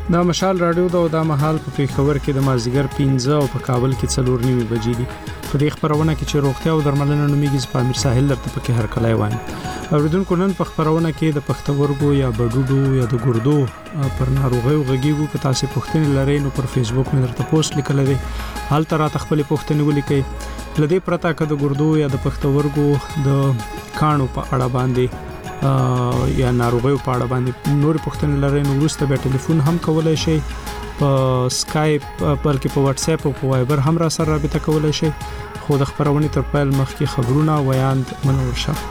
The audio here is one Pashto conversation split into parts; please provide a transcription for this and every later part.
دا مشال رادیو دا او دا مهال په پیښور کې د مازیګر 15 او په کابل کې 4:30 بجې دي. په دې خبرونه کې چې روغتیا او درملنه نومیږي سپامیر ساحل درته پکې هر کله وایم. اوریدونکو نن په خبرونه کې د پښتورګو یا بډوډو یا د ګردو پر ناروغیو غږیږو. که تاسو پوښتنه لرئ نو پر فیسبوک مې درته پوسټ لیکل دي. حال تر راته خپل پوښتنه ولیکئ. لدې پرتا که د ګردو یا د پښتورګو د کانو په اړه باندې یا ناروغیو په اړه باندې نور پوښتنه لرئ نو وروسته به ټلیفون هم کولای شئ، په سکایپ بلکې په واتس اپ او په وایبر هم را سره رابطه کولای شئ. خو د خبرونې تر پیل مخکې خبرونه ویاند منور شه.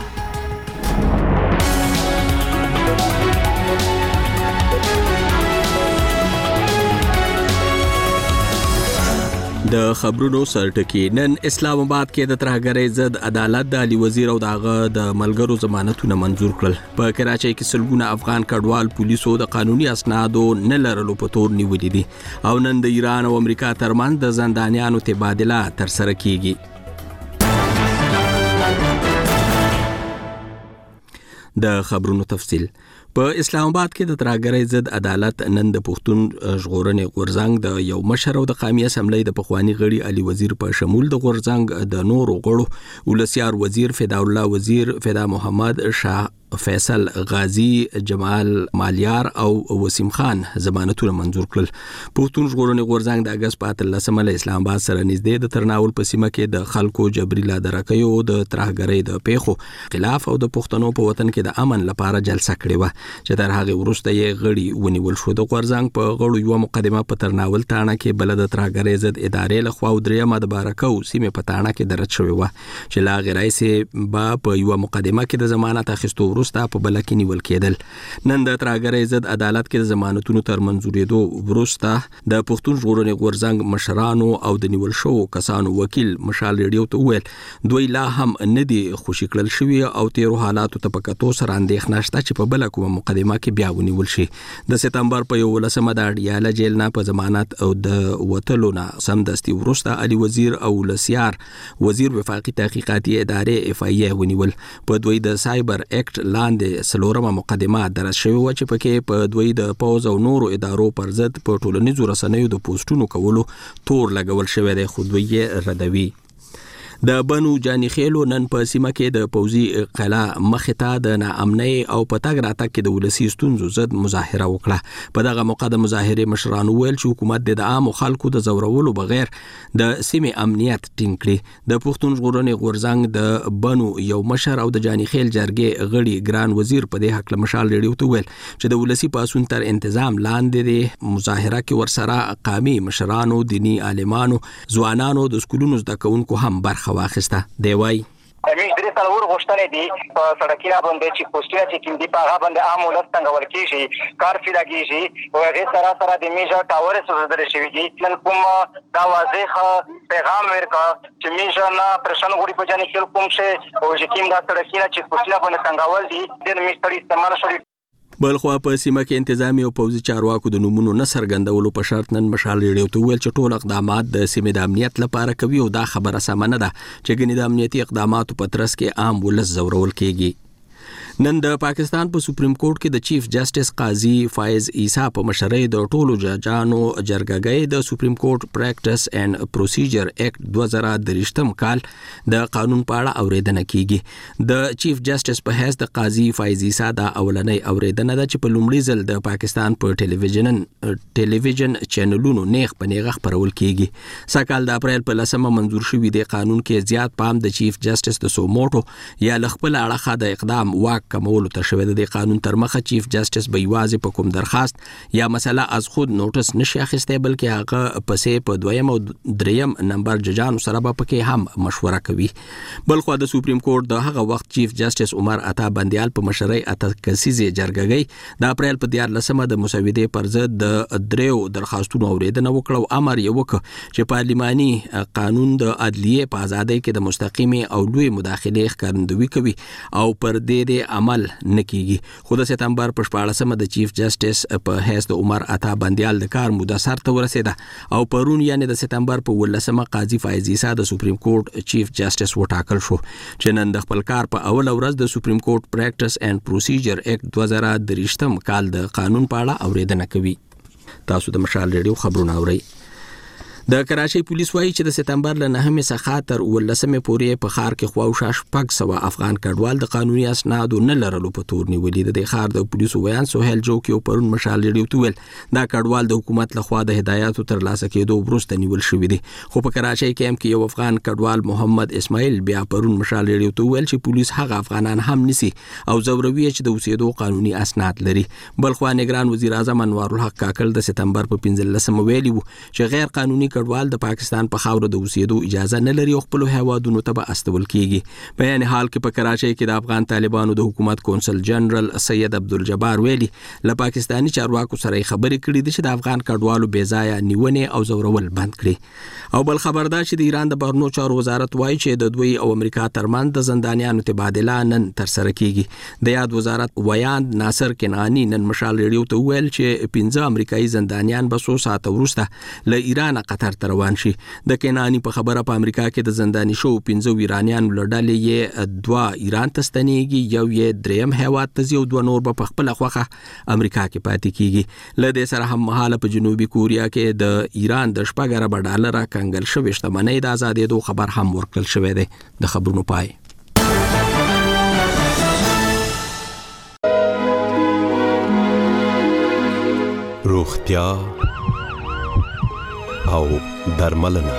د خبرونو سرټکی. نن اسلام آباد کې د ترهګرۍ ضد عدالت د علي وزیر او دغه د ملګرو ضمانتونه منزور کړل. په کراچۍ کې سلګونه افغان کډوال پولیسو د قانوني اسنادو نه لرلو په تور نیولې دي او نن د ایران او امریکا ترمنځ د زندانیانو تبادله تر سره کیږي. د خبرونو تفصیل. په اسلام آباد کې د ترهګرۍ ضد عدالت نن د پښتون ژغورنې غورځنګ د یو مشر او د قومي اسمبلی د پخوانی غړي علي وزیر په شمول د غورځنګ د نورو غړو ولسیار وزیر فدا الله وزیر، فدا محمد شاه، فیصل غازی، جمال مالیار او وسیم خان ضمانتونه منزور کړل. پښتون ژغورنې غورځنګ د اگست په 13 له اسلام آباد سره نږدې د ترناول په سیمه کې د خلکو جبري لادرکیو د ترهګرۍ د پیښو خلاف او د پښتنو په وطن کې د امن لپاره جلسه کړې و چې تر هغه وروسته یې غړي ونیول شو. د غورځنګ په غړو یو مقدمه په ترناول تاڼه کې بل د ترهګرۍ ضد ادارې لخوا او درېمه د بارکو سیمه په تاڼه کې درج شوی و چې لا غیر رئیس با په یو مقدمه کې د ضمانت اخیستو وروسته په بل کې نیول کېدل. نن د ترهګرۍ ضد عدالت کې د ضمانتونو تر منزورېدو وروسته د پښتون ژغورنې غورځنګ مشرانو او د نیول شو کسانو وکیل مشال ریډیو ته وویل دوی لا هم نه دي خوشي کړل شوي او تیرو حالاتو ته په کتو سره اندېښنه شته چې په بل کومه مقدمه کې بیا ونیول شي. د سپتمبر په 11 د اډیاله جیل نه په ضمانت او د وتلو نه سمدستي وروسته علي وزیر او لسیار وزیر وفاقي تحقیقاتي ادارې اف ای ونیول. په دوی د سایبر اکټ لاندې سلورمه مقدمه درج شوی و چې پکې په دوی د پوز او نورو ادارو پر ضد په ټولنیزو رسنیو د پوسټونو کولو تور لګول شوی دی، خو دوی یې ردوي. د بنو جانی خېلو نن په سیمه کې د پوزي قلعه مخته د ناامنۍ او په تګ راتګ کې د ولسی ستونزو ضد مظاهره وکړه. په دغه موقع د مظاهره مشرانو ویل چې حکومت د عام خلکو د زورولو بغیر د سیمې امنیت ټینګ کړي. د پښتون ژغورنې غورځنګ د بنو یو مشر او د جانی خېل جرګې غړي ګران وزیر په دې حق له مشال ریډیو ته ویل چې د ولسی پاسون تر تنظیم لاندې د مظاهره کې ورسره قومي مشرانو، دینی عالمانو، ځوانانو، د سکولونو زده کوونکو هم برخه واخیسته. دی وای امیر درې څلور غوښتنې دي په سړکینه باندې چې پوسټونه چې کوم دي په هغه باندې عام ولس څنګه ورکیږي کار فی لګیږي او هغه سره سره د میجا ټاور سوزدل شوی دي. نن کوم دا واضح پیغام ورکا چې میجا نه پرشن غوړي په جانې کې کوم شي او چې کوم دا سړکینه چې پوسټونه باندې څنګه ول دي د میستري استعمال شوی. بلخوا په سیمه کې انتظامی او پوځي چارواکو د نمونو نه څرګندولو په شرط نن مشال ریډیو ته ویل چې ټول اقدامات د سیمې د امنیت لپاره کوي او دا خبره سمه نه ده چې ګنې د امنیتي اقداماتو په ترڅ کې عام ولس زورول کېږي. نن د پاکستان په سپریم کورټ کې د چیف جسټس قاضي فایز عیسی په مشرۍ د ټولو ججانو جرګه د سپریم کورټ پریکټس اینڈ پروسیجر ایکټ 2023 کال د قانون په اړه اوریدنه کیږي. د چیف جسټس په حیث د قاضي فایز عیسی د اولنۍ اوریدنه ده چې په لومړي ځل د پاکستان په ټلویزیون چینلونو نیغ په نیغه خبرول کیږي. سکهال د اپریل په 10 منزور شوی د قانون کې زیات پام د چیف جسټس د سوموټو یا لخپل اړه د اقدام واک کمولو ته شوی. د قانون تر مخه چیف جسټس به یوازې په کوم درخواست یا مسله از خود نوټس نشي اخیستی بلکې هغه پسې په دویم او دریم نمبر ججانو سره به پکې هم مشوره کوي. بلخو د سپریم کورټ د هغه وخت چیف جسټس عمر عطا بندیال په مشرۍ اته کسیزه جرګه د اپریل په 14 د مسودې پر ضد د دریو درخواستونو اوریدنه وکړه او امر یې وکړ چې پارلماني قانون د عدلیه په ازادۍ کې د مستقیمه او لوی مداخله ښکارندوی کوي او پر دې عمل نکېږي. خو د سپتمبر په 14 د چیف جسټس په حیث د عمر عطا بندیال د کار موده سر ته ورسېده او پرون یعنی د سپتمبر په 18 قاضي فایز عیسی د سپریم کورټ چیف جسټس وټاکل شو چې نن د خپل کار په اول ورځ د سپریم کورټ پریکټس اینڈ پروسیجر ایکټ 2023 کال د قانون په اړه اوریدنه کوي. تاسو د مشال ریډیو خبرونه اورئ. د کراچۍ پولیس وایي چې د سپتمبر له 9 څخه تر 18 پورې په ښار کې خواوشا شپږ سوه افغان کډوال د قانوني اسنادو نه لرلو په تور نیولي. د ښار د پولیسو ویان سهیل جوکي او پرون مشال ریډیو ته ویل دا کډوال د حکومت لخوا د هدایاتو ترلاسه کېدو وروسته نیول شوي دي. خو په کراچۍ کیمپ کې یو افغان کډوال محمد اسماعیل بیا پرون مشال ریډیو ته ویل چې پولیس هغه افغانان هم نیسي او ځوروي چې د اوسېدو قانوني اسناد لري. بلخوا نگران وزیر اعظم انوار الحق کاکل د سپتمبر په 15 ویلي وو چې غیر قانوني کډوال د پاکستان په خاوره د اوسېدو اجازه نه لري او خپل هیوادونو ته به استول کیږي. په یعنی حال کې په کراچۍ کې د افغان طالبانو د حکومت کونسل جنرال سید عبدالجبار ویلي له پاکستانی چارواکو سره خبرې کړې دي چې د افغان کډوالو بې ځایه نیونې او ځورول بند کړي. او بل خبردار چې د ایران د بهرنیو چارو وزارت وایي چې د دوی او امریکا ترمنځ د زندانیانو تبادله نن ترسره کیږي. د یاد وزارت ویان ناصر کنعانی نن مشال ریډیو ته ویل چې 15 امریکایي زندانیان به 100 ساعت وروسته له ایران قطر ته روان شي. د کنعانی په خبره په امریکا کې د زنداني شو 15 ایرانیان لړډلې یې 2 ایران ته ستنېږي، یو یې دریم هیواد ته ځي او 2 نور به په خپل خوخه امریکا کې پاتې کیږي. له دې سره هم مهاله په جنوبي کوریا کې د ایران د $4 ارب ډالر کنګل شوې شتمنۍ د آزادېدو خبر هم ورکړل شوی دی. د خبرونو پای. روغتیا او درملنه.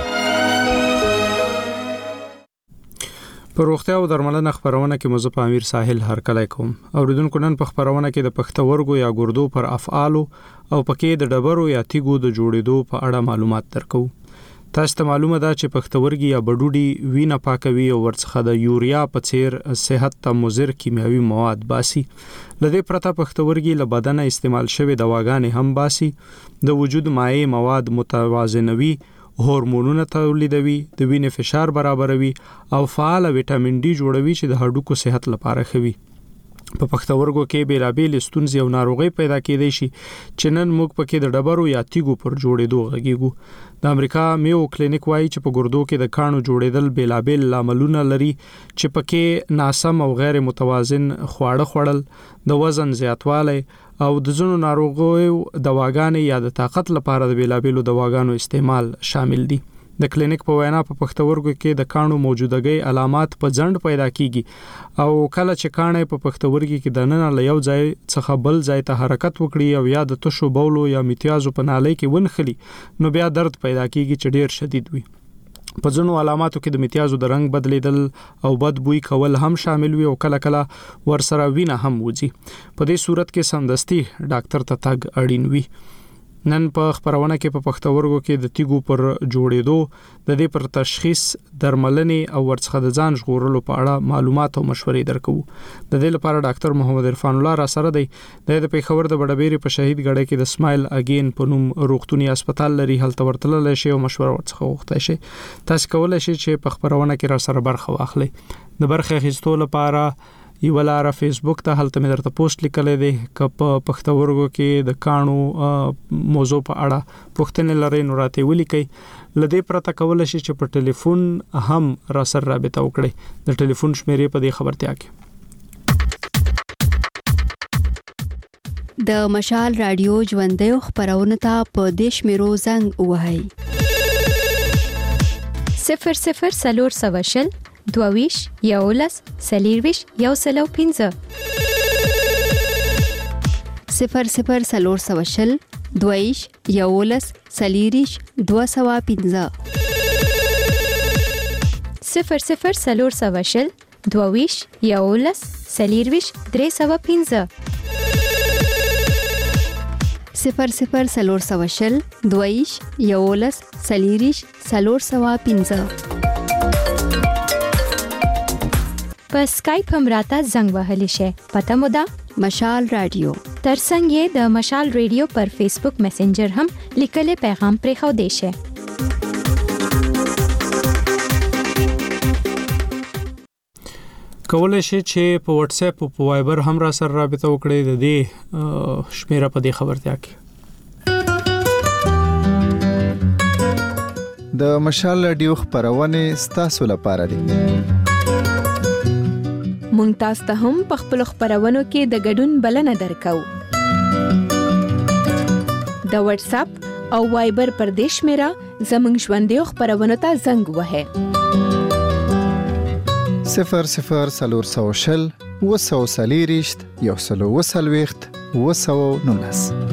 په روغتیا او درملنه خبرونه کې مزه په امیر ساحل هرکلی کوم. اوریدونکو نن په خبرونه کې د پښتورګو یا ګردو پر افعالو او پکې د ډبرو یا تیګو د جوړېدو په اړه معلومات درکو. تاسو ته معلومه ده چې پښتورګي یا بډوډي وینه پاکوي او ورڅخه د یوریا په څیر صحت ته مضر کیمیاوي مواد باسي. لدې پرته پښتورګي له بدن استعمال شوی دواګانې هم باسي، د وجود مایع مواد متوازنوي، هورمونونه تولیدوي، د وینې فشار برابروي او فعال وټامین ډي جوړوي چې د هډوکو صحت لپاره ښه وي. په پښتورګو کې بیلابېل ستونزې او ناروغۍ پیدا کېدای شي چې نن موږ پکې د ډبرو یا تیګو پر جوړېدو غږیږو. د امریکا میو کلینیک وایي چې په ګردو کې د کانو جوړېدل بیلابېل لاملونه لري چې پکې ناسم او غیر متوازن خواړه خوړل، د وزن زیاتوالی او د ځینو ناروغیو دواګانې یا د طاقت لپاره د بیلابېلو دواګانو استعمال شامل دي. د کلینیک په وینا په پښتورګو کې د کانو موجودګۍ علامات په ځند پیدا کیږي او کله چې کانې په پښتورګي کې د نن له یو ځای څخه بل ځای ته حرکت وکړي او یا د تشو بولو یا میتیازو په نالۍ کې ونخلي نو بیا درد پیدا کیږي چې ډیر شدید وي. په ځینو علاماتو کې د میتیازو د رنگ بدلیدل او بد بوی کول هم شامل وي او کله کله ورسره وینه هم وځي. په دې صورت کې سمدستي ډاکټر ته تګ اړین وي. نن په خبرونه کې په پښتورګو کې د تیګو پر جوړېدو، د دې پر تشخیص، درملنې او ورڅخه د ځان ژغورلو په اړه معلومات او مشورې درکو. د دې لپاره ډاکټر محمد عرفان الله را سره دی. د پیښور د بډبېری په شهید ګړی کې د سمایل اگین په نوم روغتونی هسپتال لري، هلته ورتللی شي او مشوره ورڅخه وغوښتای شي. تاسو کولای شئ چې په خبرونه کې را سره برخه واخلئ. د برخه اخیستو لپاره یو لار فیسبوک ته هلته مې درته پوسټ لیکلې دی ک په پښتورګو کې د کانو موضوع په اړه پوښتنه لري نو راته ولیکئ. لدې پرته کولای شي چې په ټلیفون هم را سره رابطه وکړئ. د ټلیفون شمیرې په دې خبرتیا کې د مشال رادیو ژوندې خبرونه ته په دیش میرو زنګ وهاي 00 22 یولس سلیرویش یو سلو 15 00 22 یولس سلیریش 215 00 22 یولس سلیرویش 315 00 22 یولس سلیریش 315 په اسکایپ هم راته زنګ وهلی شي. پته مو ده مشال رادیو. ترڅنګ یې د مشال رادیو پر فیسبوک میسنجر هم لیکلي پیغام پرېښو دی شي. کولای شي چې په واتس اپ او په وایبر هم را سره رابطه وکړئ. د دې شمیره په دې خبرتیا کې د مشال رادیو خبرونه ستاسو لپاره دي. مونږ تاسو ته هم په خپل خبرونو کې د ګډون بلنه درکو. د واتس اپ او وایبر پر دیش میرا زمنګ ژوندې خبرونه ته زنګ وهه 00 240 119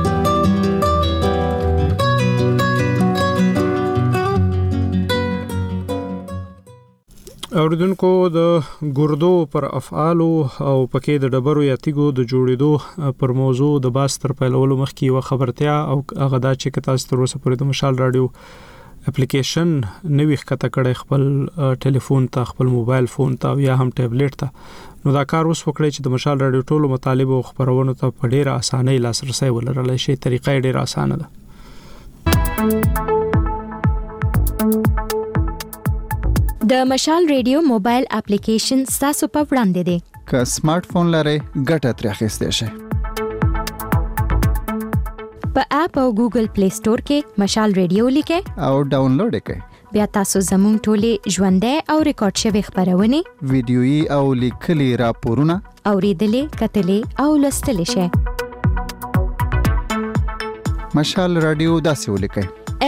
اوریدونکو د ګردو پر افعال او پکې د ډبرو یا تیګو د جوړېدو پر موضوع د باستر پیلولو مخکې و خبرتیا او هغه دا چې تاسو تر اوسه پورې د مشال رادیو اپلیکیشن نوې ښکته کړی خپل ټلیفون ته خپل موبایل فون ته یا هم ټابلیټ ته نو دا کار اوس وکړئ چې د مشال رادیو ټولو مطالب او خبرونو ته په ډیره اسانۍ لاسرسي ولرلای شي طریقې ډیره اسانه ده د مشال ریډیو موبایل اپلیکیشن تاسو په وړاندې دی که سمارټ فون لرئ ګټه ترې اخیستئ شئ په اپ او ګوګل پلی سٹور کې مشال ریډیو لیکئ او ډاونلوډ کړئ بیا تاسو زموږ ټولې ژوندۍ او ریکارډ شوی خبرونه ویډیويي او لیکلي راپورونه اوریدلې کتلې او لوستلې شئ مشال رادیو داسې ولیکئ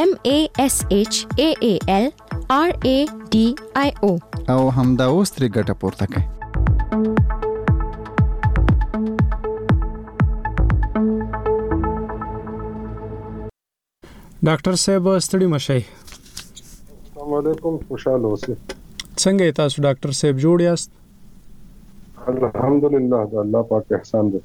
MASHAALRADIO او همدا اوس ترې ګټه پورته کړئ ډاکټر صاحب ستړي مشئ السلام علیکم خوشاله اوسئ څنګه تاسو ډاکټر صاحب جوړ یاست الحمدلله د الله پاک احسان دی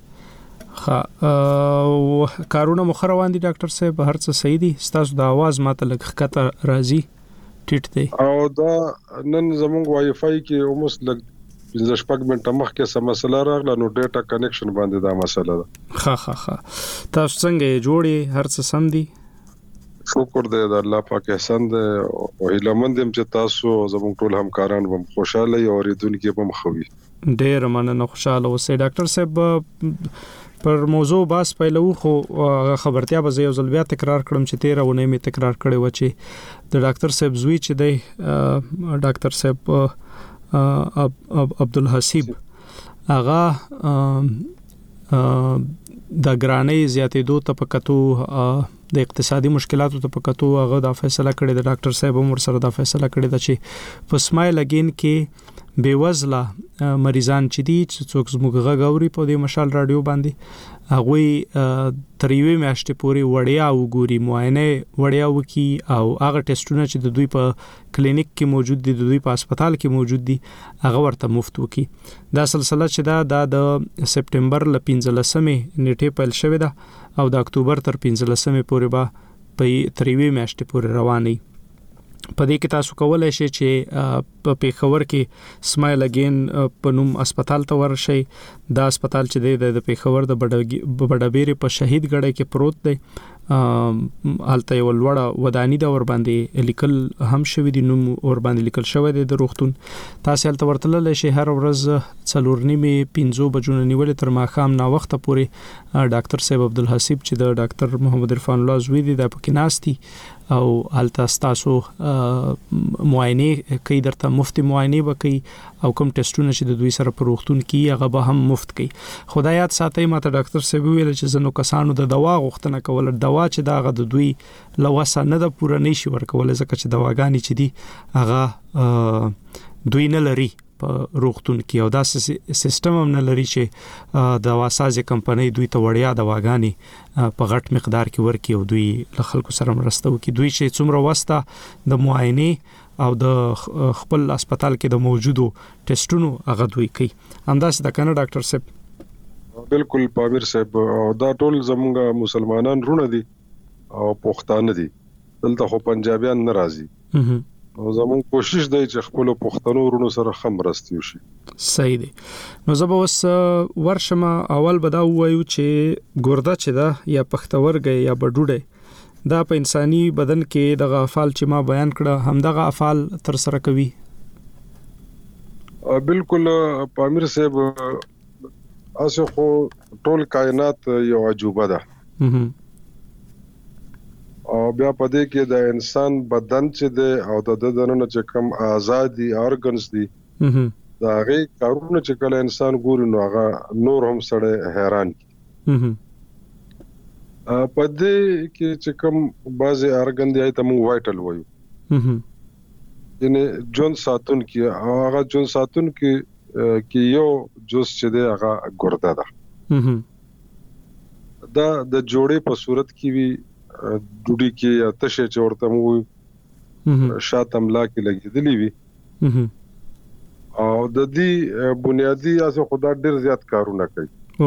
کارونه مخ روان دي ډاکټر صاحب هر څه صحیح دي تاسو د आवाज ماته لږ خطه راځي ټیټ دی او دا نن زموږ وای فای کې اومس لږ 15 منټه مخکې سم مسله راغله نو ډیټا کنیکشن باندې دا مسله ده ها تاسو څنګه جوړي هر څه سم دي شکر دې د الله پاک احسان دې او هیلمند هم چې تاسو زموږ ټول همکاران هم خوشاله او اوریدونکو هم خوي ډېر مننه خوشاله اوسئ ډاکټر صاحب پر موضوع باس پیلو خو خبرتیا به یو ځل بیا تکرار کړم چې 13 ونه می تکرار کړی و چې د ډاکټر صاحب زوی چې دی ډاکټر صاحب عبدالحسیب هغه د ګرانۍ زیاتېدو ته پکاتو د اقتصادي مشکلاتو ته پکاتو هغه د فیصله کړې د ډاکټر صاحب عمر سره د فیصله کړې د چې په سمایل اگین کې بیوزله مریضان چې دي چې څوک زموږ غوړي په دې مشال رادیو باندې هغه تریوي میاشتې پورې وړیا وګوري معاینه وړیا وکي او هغه ټیسټونه چې د دوی په کلینیک کې موجود دي د دوی په هسپتال کې موجود دي هغه ورته مفت وکي دا سلسله چې دا د سپټمبر ل 15مې نیټه پیل شوې ده او د اکتوبر تر 15مې پورې به په تریوي میاشتې پورې رواني په دې کې تاسو کولای شئ چې په پیښور کې سمایل اگین په نوم هسپتال ته ورشئ دا هسپتال چې د پیښور د بډابېری په شهید ګړی کې پروت دی حالت یو لوړه ودانی دا ور باندې لیکل هم شوی دی نو ور باندې لیکل شوی دی د روغتون تاسو هلته ورتلل شي هر ورځ 4:30 بجو نیول تر ماخام نا وخت پورې ډاکټر صاحب عبدالحسیب چې د ډاکټر محمد عرفان الله زوی دی د پکې ناشتي او هلته تاسو معاینه کوي درته مفت معاینه وکي او کوم ټیسټونه چې د دوی سره په روغتون کې هغه به هم مفت کوي خدایات ساتي ماته ډاکټر صاحب ویل چې زنو کسانو د دوا غوښتنه کول دوا چې دا غد دوی لوسه نه د پوره نشي ورکول ځکه چې دواګانی چې دي هغه دوی نه لري په روغتون کې او دا سیستم هم نه لري چې د واسازي کمپنۍ دوی ته وړیا دواګانی په غټ مقدار کې ورکي او دوی له خلکو سره مرسته وکړي دوی چې څومره واسطه د معاینه او د خپل هسپتال کې د موجودو ټیسټونو هغه دوی کوي همداسې د کنه ډاکټر صاحب بالکل پامیر صاحب دا ټول زموږ مسلمانان رونه دي او پښتانه دي دلته خو پنجابیان ناراضي او زموږ کوشش دی چې خپل پښتنو رونو سره هم راستیو شي صحیح دی نو زه به اوس ورشم اول به دا وایو چې ګرده چې دا یا پښتورګي یا بډوډه دا په انساني بدن کې د افعال چې ما بیان کړه همدغه افعال تر سره کوي بالکل پامیر صاحب اسه خو ټول کائنات یو عجوبه ده او بیا پدې کې د انسان بدن چې ده او د دننه چې کم آزادي ارګنز دي دا هغه کارونه چې کله انسان ګوري نو هغه نور هم سره حیران کی په دې کې چې کوم بعضي ارګان دی ته موږ وایټل وایو یعنی جون ساتون کې هغه جون ساتون کې یو جوس چې دی هغه ګرده ده دا د جوړې په صورت کې وی ډوډۍ کې یا تشه چې ورته مو شاتملا کې لګېدلې وي او د دې بنیادی اساس خدا ډېر زیات کارونه کوي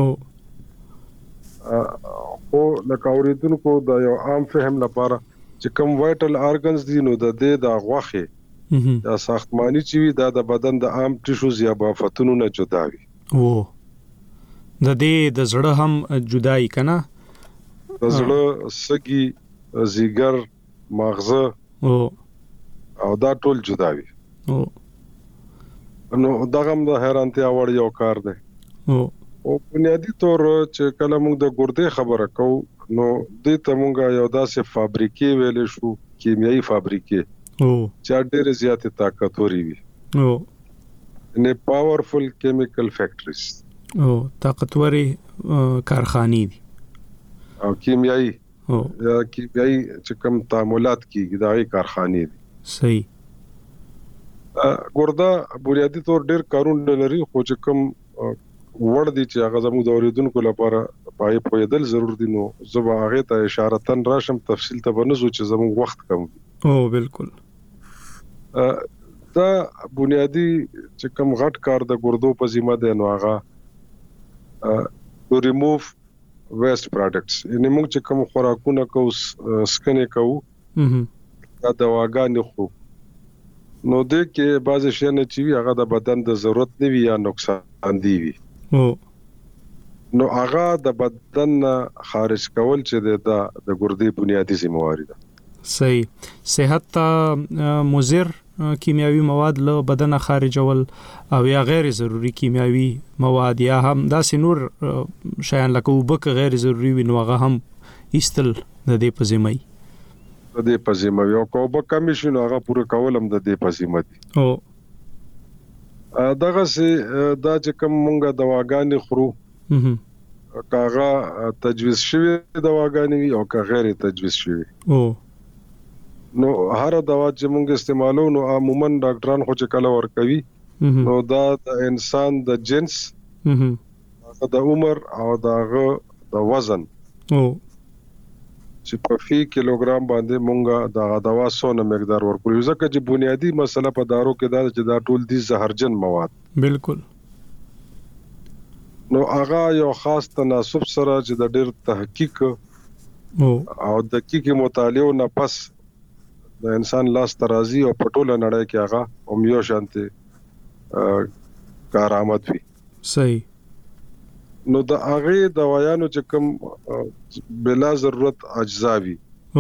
او لکه اوریدونکو د یو عام فهم لپاره چې کوم وایټل ارګنز دي نو د دې د غوښه د ساختماني چې وي د بدن د عام ټیشوز یا بافتونو نه جدا وي او د دې د زړه هم جدای کنه د زړه سګي زیګر مغزه او دا ټول جدا وي نو دغه هم د حیرانتیا وړ یو کار دی او بنیادی طور چې کله موږ د ګردې خبره کوو نو دې ته موږ یو داسې فابریکې ویلې شو کیمیاوي فابریکې چې ډېر زیات طاقتوري وي نه پاورفل کیمیکل فیکټریز طاقتوري کارخانې دي او کیمیاوي چې کوم تعاملات کیږي دغه کارخانې دي صحیح ګرده بنیادی طور ډېر کارونه لري خو چې کوم وړ دي چې هغه زموږ د اوریدونکو لپاره پای پوهېدل ضرور دي نو زه به هغه ته اشاره تن راشم تفصیل ته بنزو چې زموږ وخت کم بالکل دا بنیادی چې کوم غټ کار د ګردو په ذمہ ده نو هغه to remove waste products یعنی موږ چې کوم خوراکونه کوو سکنه کوو دا دواګانې خو نو دې کې بعض شي نه چوي هغه د بدن د ضرورت نه وي یا نقصان دی وي نو هغه د بدن خارج کول چې د ګردې بنیادی ذمہواری ده صحیح صحت ته مضر کیمیاوي مواد له بدن خارجول او یا غیر ضروری کیمیاوي مواد یا هم داسې نور شیان لکه وبک غیر ضروری وي نو هغه هم ایستل د دې په ذمہ د دې په ذمہ یو کوبه کمیشن هغه پوره کول هم د دې په ذمہ دي دغه سي دا چې کوم مونږه دواګانې خورو کاغه تجویز شوی دواګانې وي او که غیر تجویز شوی نو هر دوا چې مونږ استعمالو نو عموما ډاکټران خو چې کله ورکوي نو دا د انسان د جنس د عمر او د وزن چې په فی کیلوګرام باندې مونږه د دوا سونه مقدار ورکوي ځکه چې بنیادی مسله په دارو کې دا چې دا ټول دي زهرجن مواد بالکل نو هغه یو خاص تناسب سره چې د ډېر تحقیق او د دقیق مطالعه نه پس د انسان لاس ترازی او پټوله نړۍ کې هغه هم یو شانته کارآمد وي صحیح نو د هغه دوايانو چې کوم بلا ضرورت اجزاوي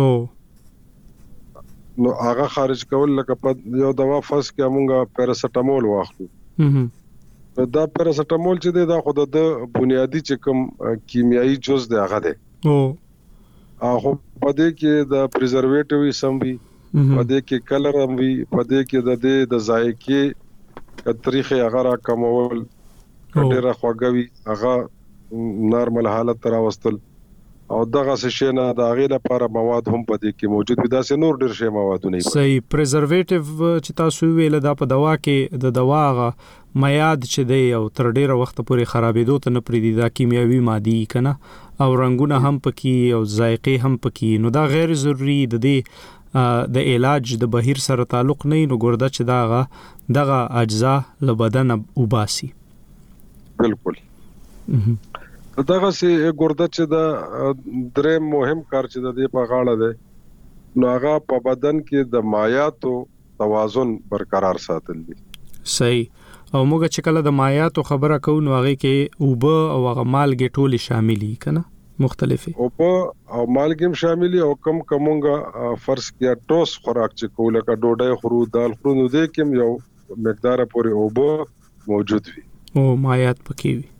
نو هغه خارج کول لکه په یو دوا فاس کې موږ پیراسټامول واخلو دا پیراسټامول چې دا خود د بنیادی چې کوم کیمیاوي جز دی هغه دی هغه په دې کې د پریزرویټیو سم وي په دې کې کلر هم وي په دې کې د ذایقې کتریخه هغه را کمول ډیره خوږوي هغه نارمل حالت تر واستل او دغه څه نه د هغه لپاره مواد هم په دې کې موجود وي دا سه نور ډیر شی موادونه صحیح پریزرویټیو چې تاسو ویل دا په دوا کې د دوا غ میاد چې دی او تر ډیره وخت پورې خرابېدو ته نه پریدي دا کیمیاوي مادي کنه او رنگونه هم پکې او ذایقې هم پکې نو دا غیر ضروری د علاج د بهیر سره تعلق نه نو ګرده چې دغه اجزا له بدن وباسي بالکل دغه سي ګرده چې دا درې مهم کار چې د دې په غاړه ده نو هغه په بدن کې د مایعاتو توازن برقرار ساتل دي صحیح او موږ چې کله د مایعاتو خبره کوو نو هغه کې اوبه او هغه مالګې ټول شاملي کنه مختلفه اوبه او مالګې شاملي او کم کومه فرض کیا ټوس خوراک چې کوله کا ډوډۍ خورو دال خورو نو دې کې یو مقدار پورې اوبه موجود وي او مایعات پکې وي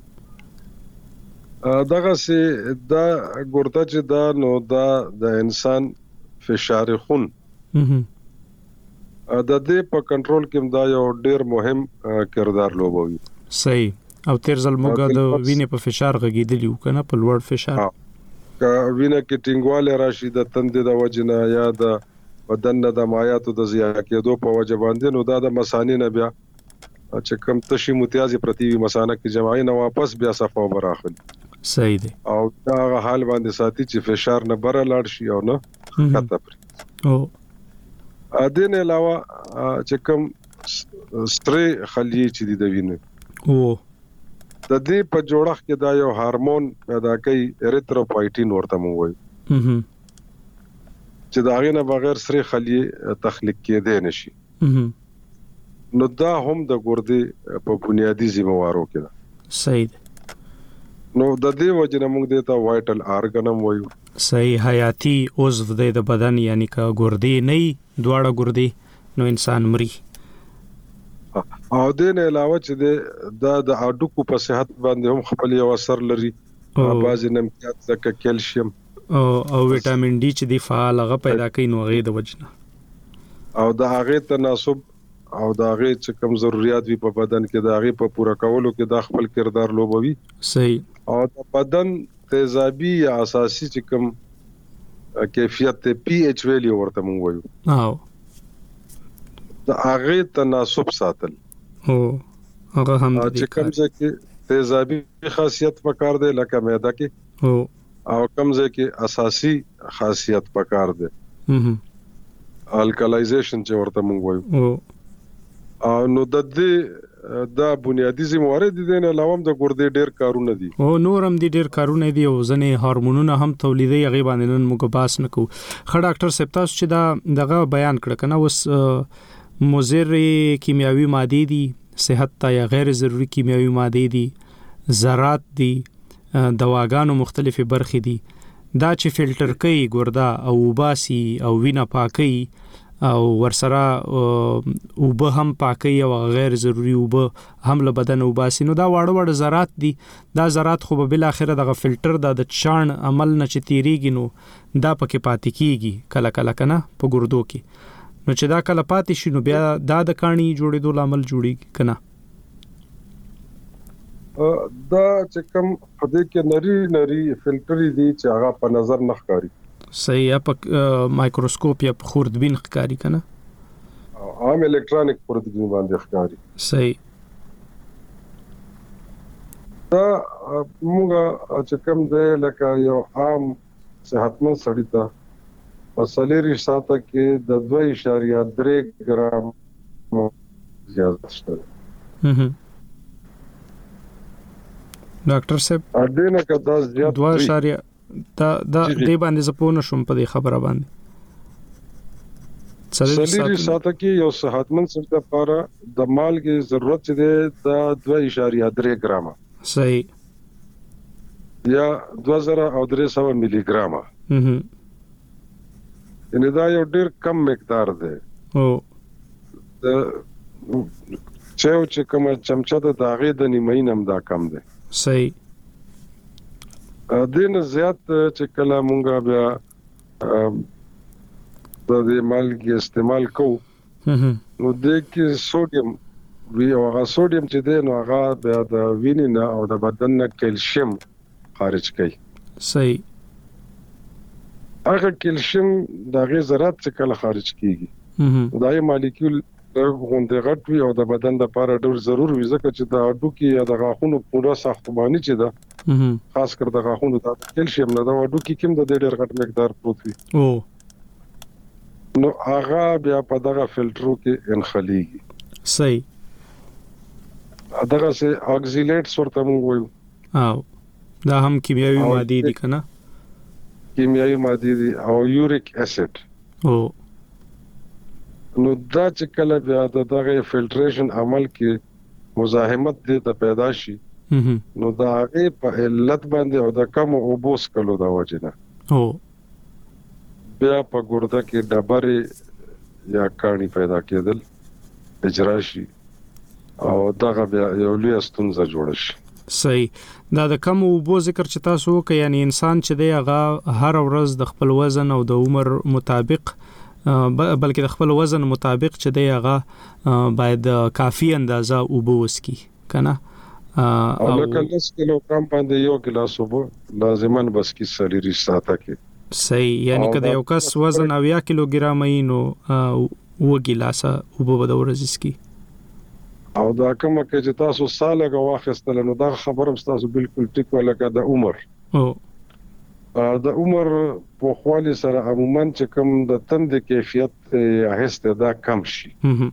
دغه سي دا ګرده چې دا نو دا د انسان فشار خون د دې په کنټرول کې دا یو ډیر مهم کردار لوبوي صحیح او تیر ځل موږ د وینې په فشار غږیدلی و کنه په لوړ فشار وینه کې ټینګواله راشي د تندې د وجنه یا د بدن د مایعاتو د زیات کېدو په وجه باندې، نو دا د مثانې نه بیا چې کوم تشي متیازي پرتیوي مثانه کې جمعي نه واپس بیا صفه وبراخل. صحیح دی. او دا حال باندې ساتي چې فشار نه بره لاړ شي او نه کته پرې. او دین علاوه چې کوم ستري خلیه چې دی د وینې د دې په جوړښت کې دا یو هورمون پیدا کوي اریتروپویټین ورته مو وایي چې دا غینه بغیر ستري خلیه تخلیق کېدای نشي. نو دا هم د ګردې په بنیادی ذمہوارو کې ده. صحیح. نو د دې وجنه موږ دته وایټل ارګنم وایو. صحیح. حیاتي عضو د بدن یعنی کا ګردې نه دواړه ګردې نو انسان مري. او دین علاوه چې د اډوکو په صحت باندې هم خپل یو اثر لري. بعضی نمکیات لکه کیلشیم او وټامین ډي چې دی فعال هغه پیدا کوي نو هغه د وجنه او د هغه تناسب او د هغه چې کوم ضرورت وي په بدن کې د هغه په پوره کولو کې د خپل کردار لوبوي. صحیح. او د بدن تیزابي یا اساسي چې کوم کیفیت ته پی ایچ ویلیو ورته مونږ وایو. او د هغه تناسب ساتل. هغه هم د چې کوم ځکه تیزابي خاصیت پکار دی لکه معده کې او کوم ځکه اساسي خاصیت پکار دی الکلایزیشن چې ورته مونږ وایو. او نو د دې د بنیادی ذمہوار دي نه علاوه د ګردې ډېر کارونه دي او نور هم دي ډېر کارونه دي او ځنې هورمونونه هم تولیدي هغه باندې نن موږ باس نکو. خړ ډاکټر صاحب تاسو چې دا دغه بیان کړ کنه اوس مضر کیمیاوي ماده دي صحت ته یا غیر ضروري کیمیاوي ماده دي ذرات دي دواګانو مختلفه برخې دي دا چې فلټر کوي ګردا او وباسي او وینه پاکي او ورسره وب هم پاکي او غیر ضروري وب هم له بدن وباسي نو دا واړه ذرات دي. دا ذرات خو به بل اخره دغه فلټر د چان عمل نه چې تیریږي نو دا پکې پاتې کیږي کله کله کنه په ګردو کې نو چې دا کله پاتې شي نو بیا دا د کانی جوړېدو لامل جوړیږي کنه. دا چې کوم په دې کې نری فلټر دي چې هغه په نظر نه ښکاري. صحیح. په مایکروسکوپ یا په خوردبین ښکاري کنه عام الکترونیک خوردبین باندې ښکاري. صحیح. دا موږ چې کوم دی لکه یو عام صحتمند سړی ته په سلیری ساته کې د 2.3 ګرام زیات شته. ډاکټر صاحب اډینه کدا زیات 2.3 دا دې باندې زپونه شوم په دې خبره باندې. سلیری ساته کې یو صحتمند سړی لپاره د مالګې ضرورت دی د 2.3 ګرام. صحیح. یا 2300 ملي ګرام. یعنی دا یو ډیر کم مقدار دی. چې کوم چمچه د داغې د نیمه نم دا کم دی. صحیح. دین زیات چې کله مونږه بیا د دې مالګې استعمال کوو نو د کې سوډیم وی او هغه سوډیم چې دی نو هغه بیا د وینې نه او د بدن نه کیلشیم خارج کوي. صحیح. هغه کیلشیم دغه ذرات چې کله خارج کیږي دا یو مالیکول غونډه غټ وي او د بدن لپاره ډېر ضروري وي ځکه چې د اډو کې یا د غاښونو پوره ساختماني چې ده خاص کر د غاښونو د کیلشیم نه د اډو کې کوم د ډېر غټ مقدار پروت وي نو هغه بیا په دغه فلټرو کې انخليږي. صحیح. دغه سه اکسیلیټس ورته موږ وایو. دا هم کیمیاوي ماده دي کنه. کیمیاوي ماده دي او یوریک اسید. نو دا چې کله بیا دغه فلټریشن عمل کې مزاحمت دي ته پیدا شي نو دا هغه په علت باندې او د کم اوبوس کلو دا وجنه بیا په ګرده کې ډبرې یا کانی پیدا کېدل اجرا شي او دغه بیا یو لوی ستونزه جوړ شي. صحیح. دا د کم اوبو ذکر چې تاسو وکړئ یعنی انسان چې دی هغه هر ورځ د خپل وزن او د عمر مطابق بلکې د خپل وزن مطابق چې دی هغه باید کافي اندازه اوبه وسکي کنه او لکه 10 کیلوګرام باندې یو ګلاس اوبه لازمان بس کی سلیری ساته کې صحیح یعنی کله یو کس وزن 90 کیلوګرام ای نو و ګلاس اوبه د ورځې سکی او دا کومه کې چې تاسو ساله غواخستل نو دا خبرم تاسو بالکل ټیک ولکه د عمر د عمر په خواله سره عموما چې کوم د تند کیفیت هسته دا کم شي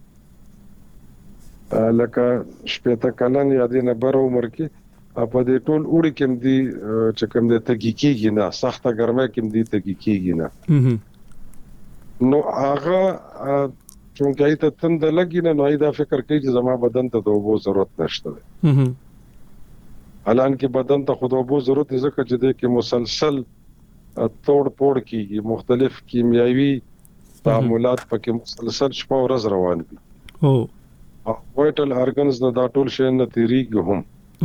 لکه شپته کلن یا د نبر عمر کې په دې ټول وړي کې دي چې کوم د تګیکیږي نه سخته ګرمه کې دي تګیکیږي نه نو هغه چونکه ایت تند لګی نه نو دا فکر کوي چې زما بدن ته د اوبو ضرورت نشته الان کې بدن ته خود اوبو ضرورت ځکه چې د کې مسلسل توړ پوړ کیږي مختلف کیمیاوي تعاملات پکې مسلسل شپه ورځ روان دي وایټل ارګنز نه دا ټول شی نه تیریږي هم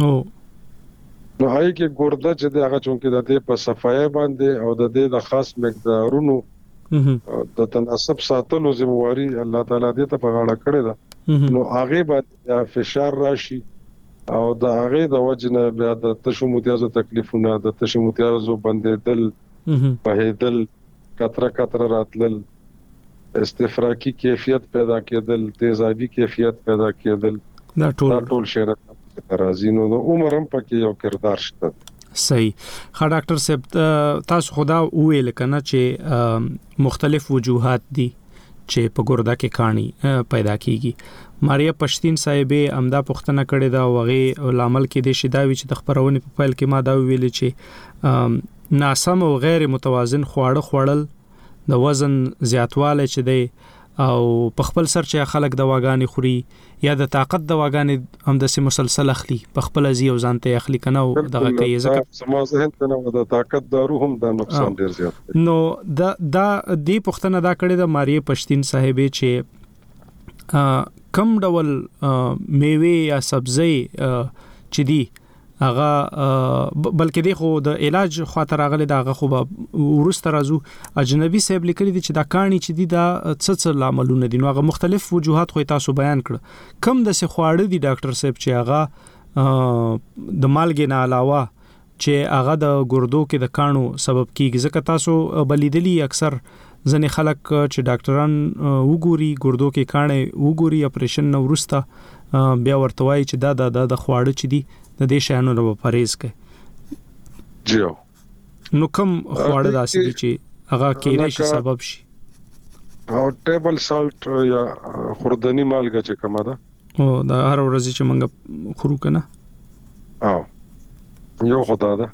نو هاي کې ګورده چې دا هغه چونکه د دې په صفای باندې او د دې د خاص مقدارونو د تناسب ساتلو ذمہواری الله تعالی دې ته په غاړه کړی ده نو هغه باندې فشار راشي او د هغه د وجنه بیا د تشو متیازو تکلیفونه د تشو متیازو بندیدل بهیدل کتره راتلل استفراقی کیفیت پیدا کېدل تیزابي کیفیت پیدا کېدل دا ټول شی راځي نو عمر هم پکې یو کردار شته صحیح ښه ډاکټر صاحب تاسو خدا ویل کنه چې مختلف وجوهات دي چې په ګرده کې کانی پیدا کیږي ماریا پښتين صاحبې امدا پښتنه کړې دا وغه لامل کې د شیداوی چې د خبرونه په پیل کې ما دا ویل چې ناسم او غیر متوازن خواړه خوړل د وزن زیاتواله چې دی او په خپل سر چې خلک دواګانې خوري یا د طاقت دواګانې هم د سي مسلسل اخلي په خپل ازي او ځانته اخلي کنه او دغه کوي ځکه سما ذهن ته د طاقت دارو هم د نقصان ډیر زیات نو دا دی پښتنه دا کړی د ماریا پښتين صاحبې چې کم ډول میوه یا سبزی چې دی هغه بلکې د خو د علاج خاطر راغلی دا هغه خو ورسته راځو اجنبي صاحب لیکلي دي چې دا کانی چې دي دا څه عملونه دي نو هغه مختلف وجوهات خو تاسو بیان کړ کم د څه خواړه دي ډاکټر صاحب چې هغه د مالګې نه علاوه چې هغه د ګردو کې د کانو سبب کیږي ځکه تاسو بلیدلی اکثر ځنې خلک چې ډاکټران وګوري ګردو کې کانه وګوري اپریشن نو ورسته بیا ورته وایي چې دا د خواړه چې دي د دې شانو له پرهیز کوي جیو نو کوم خواړه داسې دي چې هغه کېدای شي سبب شي او ټیبل سالت یا خوردنی مالګه چې کومه ده او دا هر ورځ چې موږ خورو کنه او یو خدای ده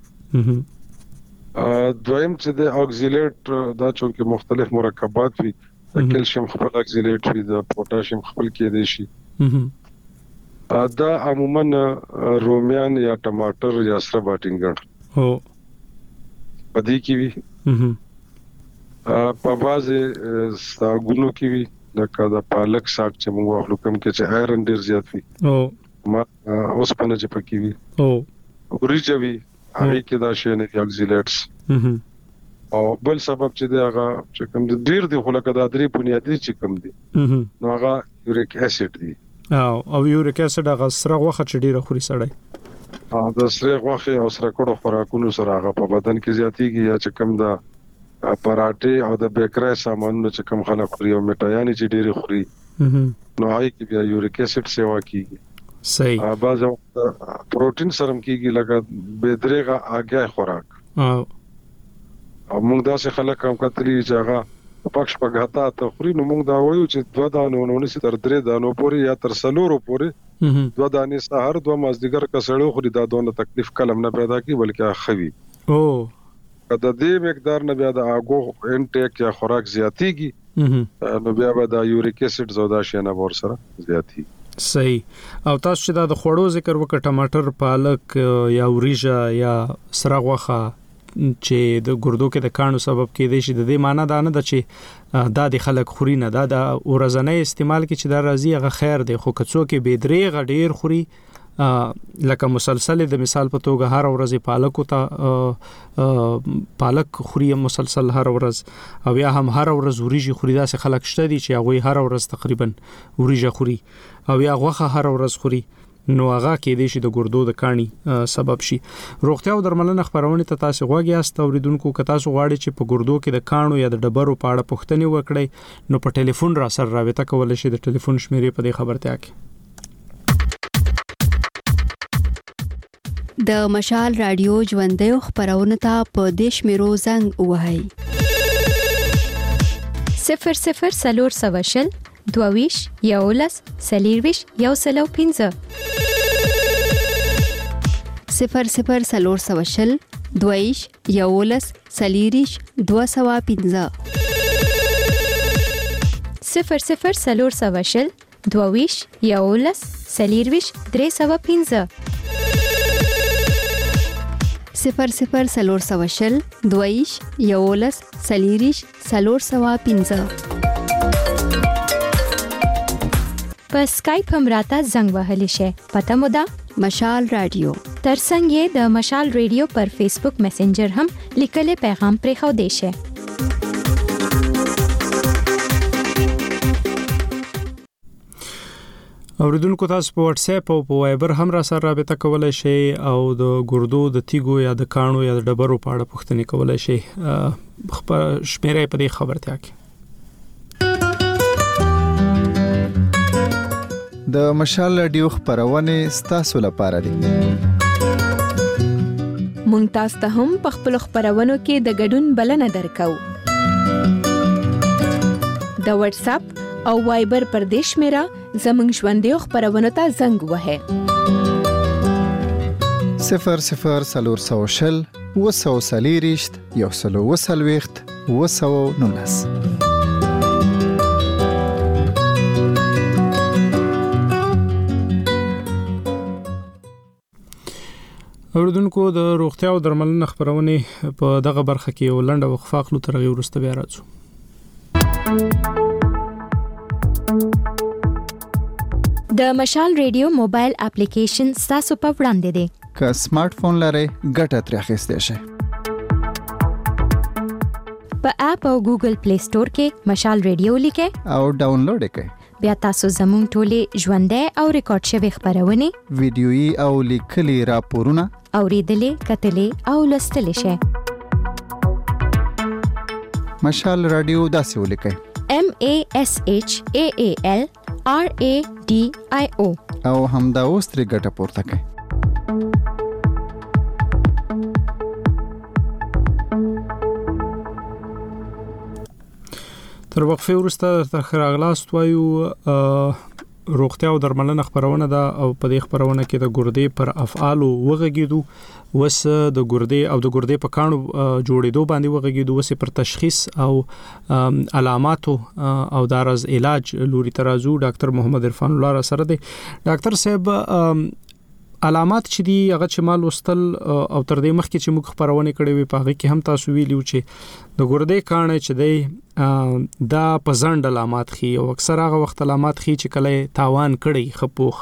دویم چې د اکسیلیټ دا چې مختلف مرکبات وي د کیلشیم خپل اکسیلیټ وي د پوتاشیم خپل کېدای شي دا عموما رومیان یا ټماټر یا سره باټینګر هو پدې کې وي په بازه ساګونو کې وي لکه د پالک ساګ چې موږ خپل کوم کې چې آیرن ډیر زیات وي او ما اوس په نه چې پکې وي او وريجوي هغه کې دا شی نه اکسیلیټس او بل سبب چې دا هغه چې کوم ډیر دی خو لکه دا درې بنیادی چې کوم دي نو هغه یوریک اسید دی او یوریک اسید هغه سره غوخه چې ډیره خوري سړی د سره غوخه او سره کډو خوراکونو سره هغه په بدن کې زیاتیږي یا چې کوم دا پراټه او د بیکری سامانونو چې کوم خلک خوري او میټایانی چې ډیره خوري نو هغه کې بیا یوریک اسید سیوا کیږي صحیح بعض پروتین سرم کیږي لکه بيدرغه اگې خوراک او موږ داسې خلک هم کتلی چې هغه پښ پغاتا ته خوري نو موږ دا وایو چې 2 دانو نونسي تر 3 دانو پورې یا تر 4 پورې 2 دانې سحر 2 مازدیګر کسړو خوري دا دونه تکلیف کلم نه پیدا کی بلکې اخوي او کله دې مقدار نه بیا د اګو انټیک یا خوراک زیاتیږي نو بیا به د یوریک اسید زودا شنه ور سره زیاتی صحیح او تاسو چې دا د خوړو ذکر وکړ ټماټر پالک یا وریجا یا سره غوخه چې د ګردو کې د کانو سبب کېدای شي د دې معنی دا نه ده چې دا د خلک خوري نه دا د ورځنی استعمال کې چې دا راځي هغه خیر دی خو کڅو کې بيدرې غډیر خوري لکه مسلسل د مثال په توګه هر ورځ پالک خوري مسلسل هر ورځ او یا هم هر ورځ وریجی خوري دا څه خلک شته دي چې هغه هر ورځ تقریبا وریجه خوري او یا غوخه هر ورځ خوري نو هغه کې د شي د ګردو د کانی سبب شي. روغتیا او درملنه خبرونه ته تاسو غواړئ است اوریدونکو که تاسو غواړئ چې په ګردو کې د کانو یا د ډبرو په اړه پوښتنه وکړئ نو په ټلیفون را سره رابطه کولای شئ. د ټلیفون شمیرې په دې خبرتیا کې د مشال رادیو ژوندۍ خبرونه ته په دیش میرو زنګ وهاي 00 سلور سواشل دوویش یولس سلیرویش یوسلو 15 00 سلور سواشل دوویش یولس سلیریش 215 00 سلور سواشل دوویش یولس سلیرویش 315 00 سلور سواشل دویش یولس سلیریش سلور سوا 15 په اسکایپ هم راته زنګ وهلی شي. پته مو ده مشال رادیو ترڅنګ یې د مشال ریډیو پر فیسبوک میسنجر هم لیکلي پیغام پرېښو دی شي. اوریدونکو تاسو په واتس اپ او په وایبر هم را سره رابطه کولای شئ او د ګردو د تیګو یا د کانو یا د ډبرو په اړه پوښتنه کولای شئ. خبر شمیرې په دې خبرتیا کې د مشال رادیو خبرونه ستاسو لپاره دي. مونږ تاسو ته هم په خپل خبرونو کې د ګډون بلنه درکو. د واتس اپ او وایبر پر دیش میرا زمنګ ژوندۍ خبرونه ته زنګ وهه 00 سلور سواشل وسو سلیریشت یوسلو وسلويخت وسو نونس. اوریدونکو د روغتیا او درملنه خبرونه په دغه برخه کې یو لنډه وقفه خلو ترغي ورسته بیا راځو. د مشال ریډیو موبایل اپلیکیشن تاسو په وړاندې دی. که سمارټ فون لرئ ګټه ترې اخیستئ شئ. په اپ او ګوګل پلی سٹور کې مشال ریډیو لیکئ او ډاونلوډ یې کړئ. بیا تاسو زموږ ټولې ژوندۍ او ریکارډ شوی خبرونه ویډیويي او لیکلي راپورونه اوریدلې کتلې او لوستلې شئ. مشال رادیو داسې ولیکئ MASHAALRADIO او همدا اوس ترې ګټه پورته کړئ. تر وقفه وروسته تر خراغلاست وایو روغتیا او درملنه خبرونه ده او په دې خبرونه کې د ګردې پر افعال وغږیدو وس د ګردې او د ګردې په کانو جوړېدو باندې وغږیدو وس پر تشخیص او علاماتو او دارز علاج لوري ترازو ډاکټر محمد عرفان الله را سره دی. ډاکټر صاحب علامات چې دی هغه چې مال وستل او تر دې مخکې چې موږ خبرونه کړې وي په هغه کې هم تاسو ویلو چې د ګردې کانه چې دی دا پزند علامات خي او اکثر هغه وخت علامات خي چې کله تاوان کړي خپوخ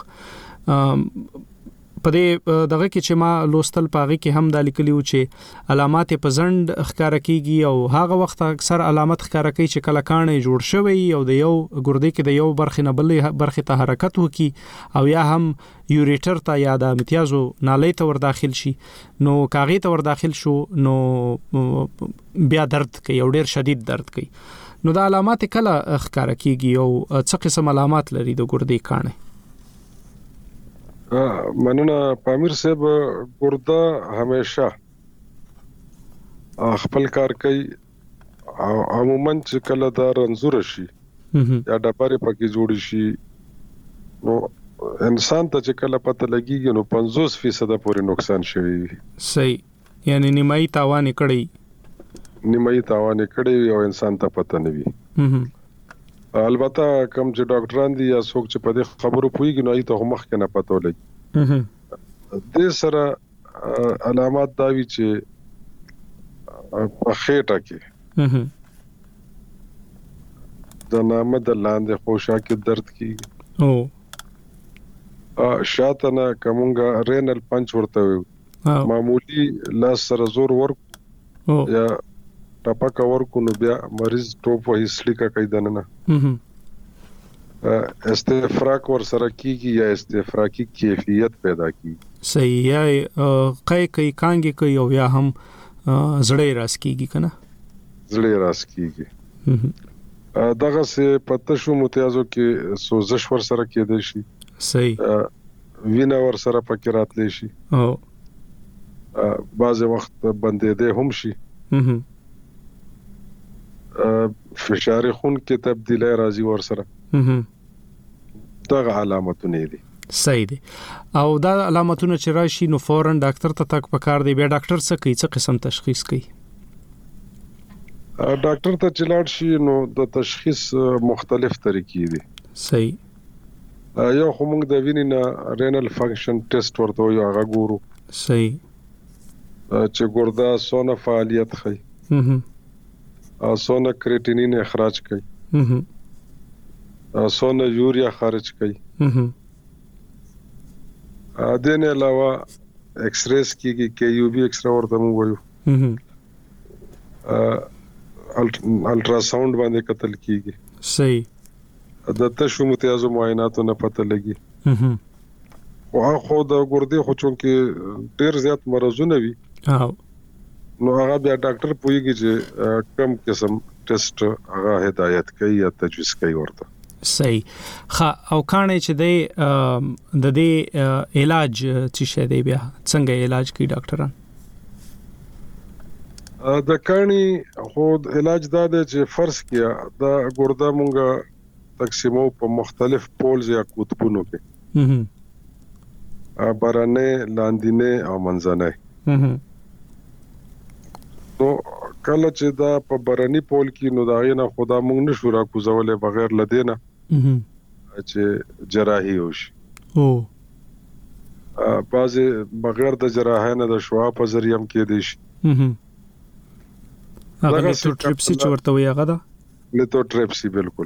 په دې دغه کې چې ما لوستل پاغي کې هم د لیکلو چې علامات پزند ښکارا کیږي او هغه وخت اکثر علامات ښکارا کوي چې کله کانه جوړ شوی او د یو ګردې کې د یو برخه نه بلې برخه ته حرکت وکي او یا هم یوریټر ته یا د امتیازو نالۍ ته ور داخل شي نو کاغی ته ور داخل شو نو بیا درد کوي او ډیر شدید درد کوي. نو د علامات کله ښکارا کیږي او څه قسم علامات لري د ګردې کانه؟ مننه پامیر صاحب. ګرده همیشه خپل کار کوي او عموما چې کله دا رنځور شي یا ډبره پکې جوړ شي نو انسان ته چې کله پته لګیږي نو 50% پورې نقصان شوی. صحیح، یعنی نیمایي تاوان کړی او انسان ته پته نه وي. البته کوم چې ډاکټران دي یا څوک چې په دې خبرو پوهیږي نو ایته مخ کې نه پته ولګي. د سره علامات دا وی چې په خېټه کې د نامه د لاندې خوشا کې درد کیږي او شاتنه کومګه رینل پنچ ورته معمولی لاس سره زور ورک یا ټپکا ورکو نو بیا مریض ټوپ وهي سلیکا کوي دنه استفراق ور سره کیږي یا استفراقی کیفیت پیدا کیږي. صحیح. یا کوي کانګي کوي او یا هم زړې راس کیږي کنه زړې راس کیږي. دغه سه پته شو متیازو کې سوزش ور سره کېدای شي. صحیح. وینه ور سره پکې راتلی شي او بعض وخت بندېده هم شي. فشار خون کې تبدیلی راځي ور سره. دغه علامتونه دي. صحیح دي. او دا علامتونه چې راشي نو فورن ډاکټر ته تک پکار دی. بیا ډاکټر څه کوي؟ څه قسم تشخیص کوي؟ ډاکټر ته چې لاړ شي نو د تشخیص مختلف طریقې دي. صحیح. یو خو موږ د وینې نه رینل فنکشن ټیسټ ورته یو هغه ګورو. صحیح. چې ګرده سونه فعالیت کوي. سونه کریټینین اخراج کوي. سونه یوریا خارج کوي. دین علاوه ایکس ریز کیږي کې یو بي ایکس را ورته مو وایو. الټرا ساوند باندې کتل کیږي. صحیح. د تشو متیازو معایناتو نه پته لګي. او خو د ګردې خو چونکې ډیر زیات مرزونه وي نو هغه بیا ډاکټر پويږي چې کم قسم ټیسټ هغه هدایت کوي یا تجویز کوي ورته. صحیح. او کانه چې د دې علاج چې شه دی بیا څنګه علاج کوي ډاکټران؟ د کانی خو علاج دا دی چې فرض کیا دا ګرده مونږه تقسیمو په مختلف پولز یا قطبونو کې. بارانه، لاندینه او منځنه. نو کله چې دا په باراني پول کې نو دا غینه خدا مونږ نشو را کوزولې بغیر لدینه چې جراحي وشي. بعضی بغیر د جراحۍ نه د شعاع په ذریعہ هم کې دي شي. هغه لیتوټریپسي چې ورته وي هغه دا لیتوټریپسي بالکل.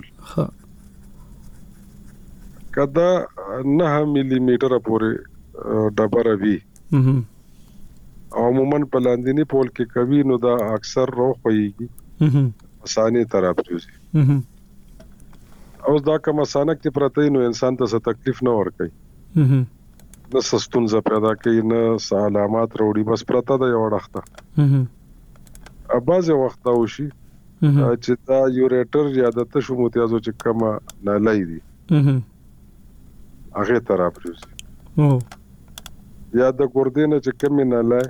کدا 9 ملي میټر پورې ډبره وي او عموما په لاندینی پول کې کوي نو دا اکثر روح ويږي اسانه طرف جوړي. او دا کوم اسانه کې پرته نو انسان ته څه تکلیف نه ور کوي. نو سستونزه پیدا کوي نه علامات وروړي بس پرته دا یو وخت. بعض وخت دا وشي چې دا یوریټر یا د تشو متیازو چې کما نه لای دي هغه طرف جوړي. یا د ګردې نه چې کم نه لای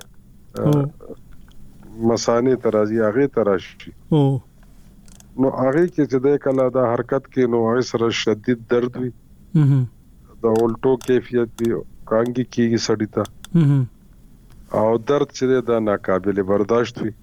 مسانه ترازی هغه تراشي. نو هغه کې چې د کله دا حرکت کې نو هغه سره شدید درد وي. د اولټو کیفیت وي کانګي کیږي سړی ته او درد چې دا ناقابل برداشت وي.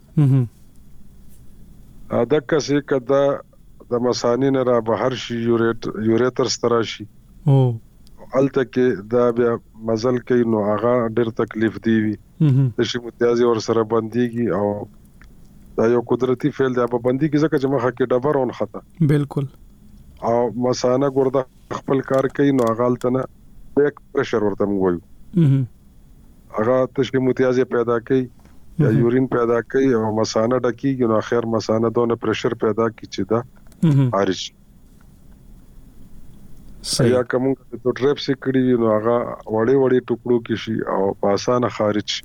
دا کسي کدا د مسانه نه را بهر شي یوریټر ستراشي الته کې دا بیا مزل کوي نو هغه ډېر تکلیف دی وي. د شي متیازي ور سره بنديږي او دا یو قدرتي فعل دی په بنديږي ځکه چې مخه کې ډبرون خطا. بالکل. او مسانه ګرده خپل کار کوي نو هغه الته نه بیک پريشر ورته موږ هغه تشبي متیازي پیدا کوي یا یورین پیدا کوي او مسانه ډکیږي نو اخر مسانه دونه پريشر پیدا کوي چې دا خارج. یا کوم ته ټریپسي کړی نو هغه وړي ټوکړو کې شي او په اسانه خارج شي.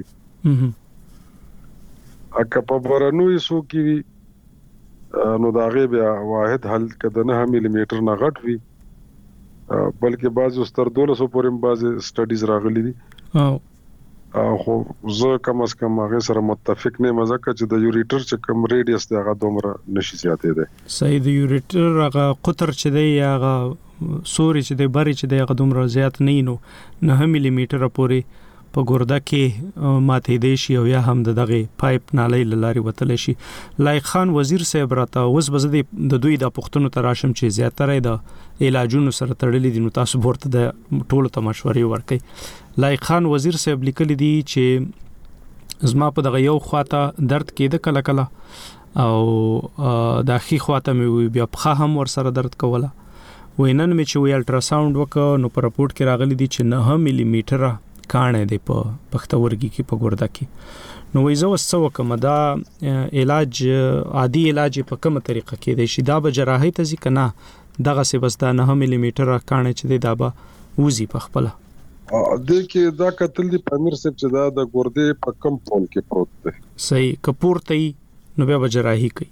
اکه په برنوي سو کې وي نو دا غي بیا واحد حل کده 9 ملي میټر نه غټ وي بلکې بعض استر 200 پورې بعض سټډیز راغلي دي. خو زه کم از کم هغه سره متفق نه مزه چې د یوریټر چې کم ریډیوس دی هغه دومره نشي زیاتې ده. صحیح. د یوریټر هغه قطر چې دی هغه سوري چې دی بری چې دی هغه دومره زیات نه نو 9 ملي میټر پورې په ګرده کې ماته دی شي او یا هم دغه پایپ نالۍ لاري وتل شي. لایق خان وزیر صاحب راته اوس بز د دوی د پښتنو تراشم چې زیاتره د علاجونو سره تړلې دي نو تاسو ورته د ټولو ته مشورې ورکړئ. لایق خان وزیر صاحب لیکل دي چې زما په دغه یو خواته درد کېده کله کله او د اخی خواته مې بیا په هم ور سره درد کوله. وینن مې چې وی الټرا ساوند وکړ نو په رپورت کې راغلي دي چې 9 ملي میټر کانه دی په پښتورګي کې په ګرده کې. نو وایزه وسو کوم دا علاج عادي علاج په کومه طریقه کې دی شي دا به جراحي ته ځي کنه دغه سی بس دا 9 ملي میټر کانه چې د دابا وزي په خپل د کې دا قتل دی پامیر صاحب چې دا د ګردې په کم پول کې پروت دی. صحیح کپورته نو بیا بجراحي کوي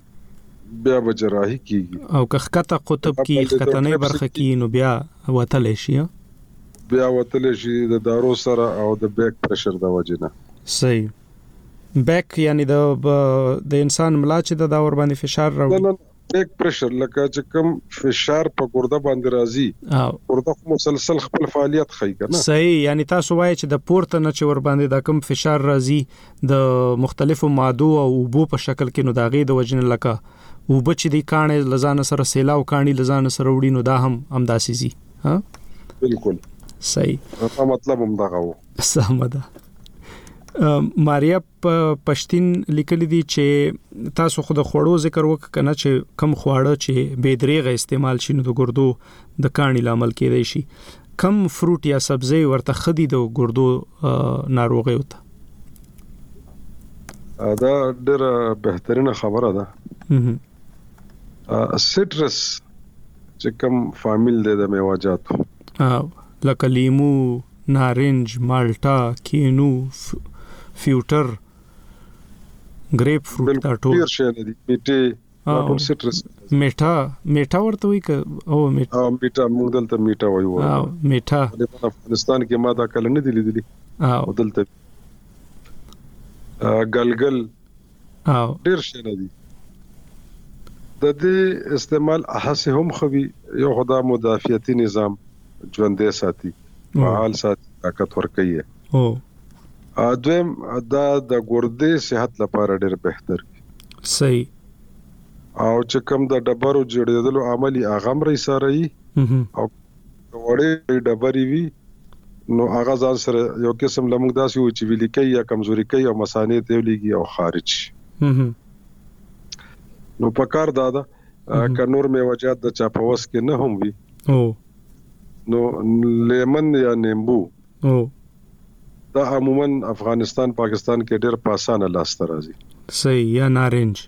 کیږي او که خطه قطب کې خطنې برخه کې نو بیا وتل شي د دارو سره او د بیک پرشر د وجنه. صحیح بیک یعنی د انسان ملا چې د ور باندې فشار راوړي بیک پرشر لکه چې کم فشار په ګرده باندې راځي ګرده مسلسل خپل فعالیت کوي کنه. صحیح یعنی تاسو وایي چې د پورته نه چې ور باندې د کم فشار راځي د مختلفو مادو او اوبو په شکل کې نو داغه د وجنه لکه او بچ دی کانه لزان سره سیلاو کانی لزان سره وړي نو دا هم داسې زی ها بالکل صحیح دا مطلب هم دغه و. سمه ده. ماریا پښتين لیکل دي چې تاسو خود خوړو ذکر وکنه چې کم خواړه چې بے دریغه استعمال شي نو د ګردو د کانی لامل کېدای شي. کم فروټ یا سبزی ورته خدي د ګردو ناروغي وته. دا ډېر بهترینه خبره ده. سټرس چې کم فامیل د میوه‌جاتو لکه لیمو، نارنج، مالټا، کینو، فیوټر، گریپ فروټ دا ټول شي دي. میټه ټول سټرس میټه ورته وي که او میټه موږ دلته میټه وایو. میټه د افغانستان کې ما دا کله نه دي لیدلي او دلته ګلګل ډېر شي نه دي. د دې استعمال هڅه هم خوي یو خدا مدافعتي نظام ژوندې ساتي فعال ساتي طاقت ورکوي. دویم دا د ګردې صحت لپاره ډېر بهتر. صحیح. او چې کوم د ډبرو جوړېدلو عملي اغم رې سره او وړې ډبرې وي نو هغه ځان سره یو قسم لمغ داسي و چې ویل کوي یا کمزوري کوي او مسانې ته لګي او خارج. نو په کار دادا ک نور میوه‌جات د چاپوس کې نه هم وي نو لیمن یا نیمبو دا عموما افغانستان پاکستان کې ډېر په اسانه لاس ته راځي. صحیح. یا نارنج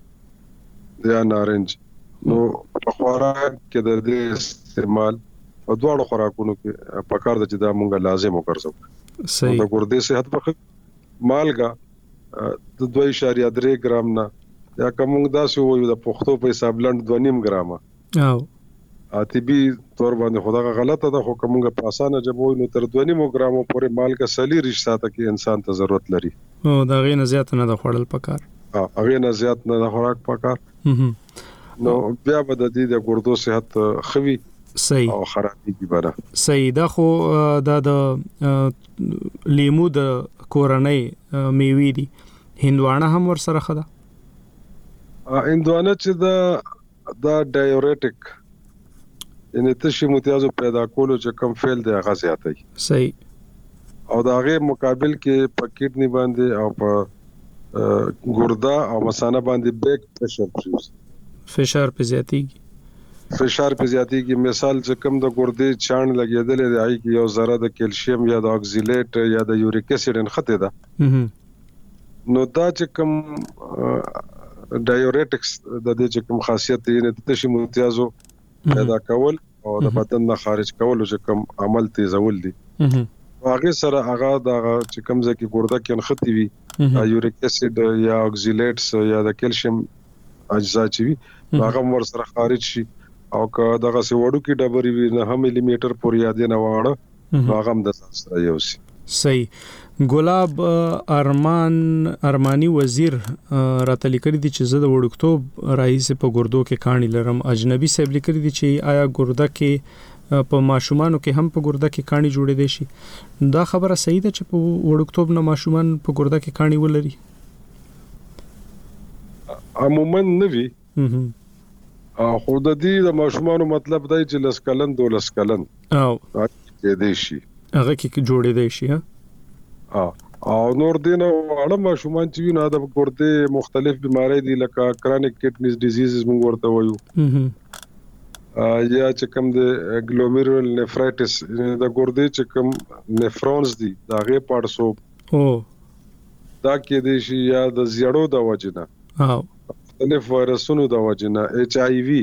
نو په خوراک کې د دې استعمال په دواړو خوراکونو کې په کار د چې دا مونږه لازم وکړو. صحیح. د ګردې صحت په مالګه د 2.3 ګرام نه یا کوم داسې وایو د پښتو په حساب لند 2.5 ګرامه او طبي تور باندې خدای غلطه ده خو کومه په اسانه جبوي نو تر 2.5 ګرامو پورې مالګه سلی رښتاته کې انسان ته ضرورت لري. دا غي نه زیات نه د خوړل پکار. هغه نه زیات نه د خوراک پکار. نو بیا به د دې د ګردو صحت خوي. صحیح. او خرابېږي بره. صحیح. دا خو د لیمو د کورنۍ میوې دي. هندوانه هم ور سره خده. هندوانه چې دا ډایورټیک یعنی تشي متیازو پیدا کولو چې کم فعل دی هغه زیاتای. صحیح. او دا غي مقابل کې په کډنی باندې او په ګردا او مثانه باندې بیک فشار په زیاتیږي. مثال چې کم د ګردې چاڼ لګیدل دی آی کې یو ذره د کیلشیم یا د اکسیلیټ یا د یوریک اسید انخته ده. نو دا چې کم ډایورټکس د دې چې کوم خاصیت دی نه تشي متیازو پیدا کول او د بدن نه خارج کول چې کوم عمل تیزول دي. هغه سره هغه د چې کوم ځکه ګرده کې انختی وي یوریک اسید یا اکسیلیټس یا د کیلشیم اجزا چې وي هغه ور سره خارج شي او که دغه سی وړو کې ډبرې وي 9 ملي میټر پورې یاد نه واړه هغه هم د سره یو سي. صحیح. ګلاب ارمانی وزیر راته لیکلي دي چې زه د وړکتوب رئیس په ګردو کې کانی لرم. اجنبي صاحب لیکلي دي چې آیا ګرده کې په ماشومانو کې هم په ګرده کې کانی جوړې دي شي. دا خبره صحیح ده چې په وړکتوب نه ماشومان په ګرده کې کانی ولري؟ عموما نه وي. خو د دې د ماشومانو مطلب دی چې لسکلن 12 کلن کې دي شي هغه کې جوړې دي شي. او نور دینه اړه ماشومان چې نه د ګردې مختلف بیماری دي لکه کرونیک کډنیز ډیزیزز موږ ورته وایو یا چې کوم د ګلومیرول نیفرایټس د ګردې چې کوم نیفرونز دي دا غي پارسو دا کې دي شي یا د زیړو د وجنه مختلف وایرسونو د وجنه HIV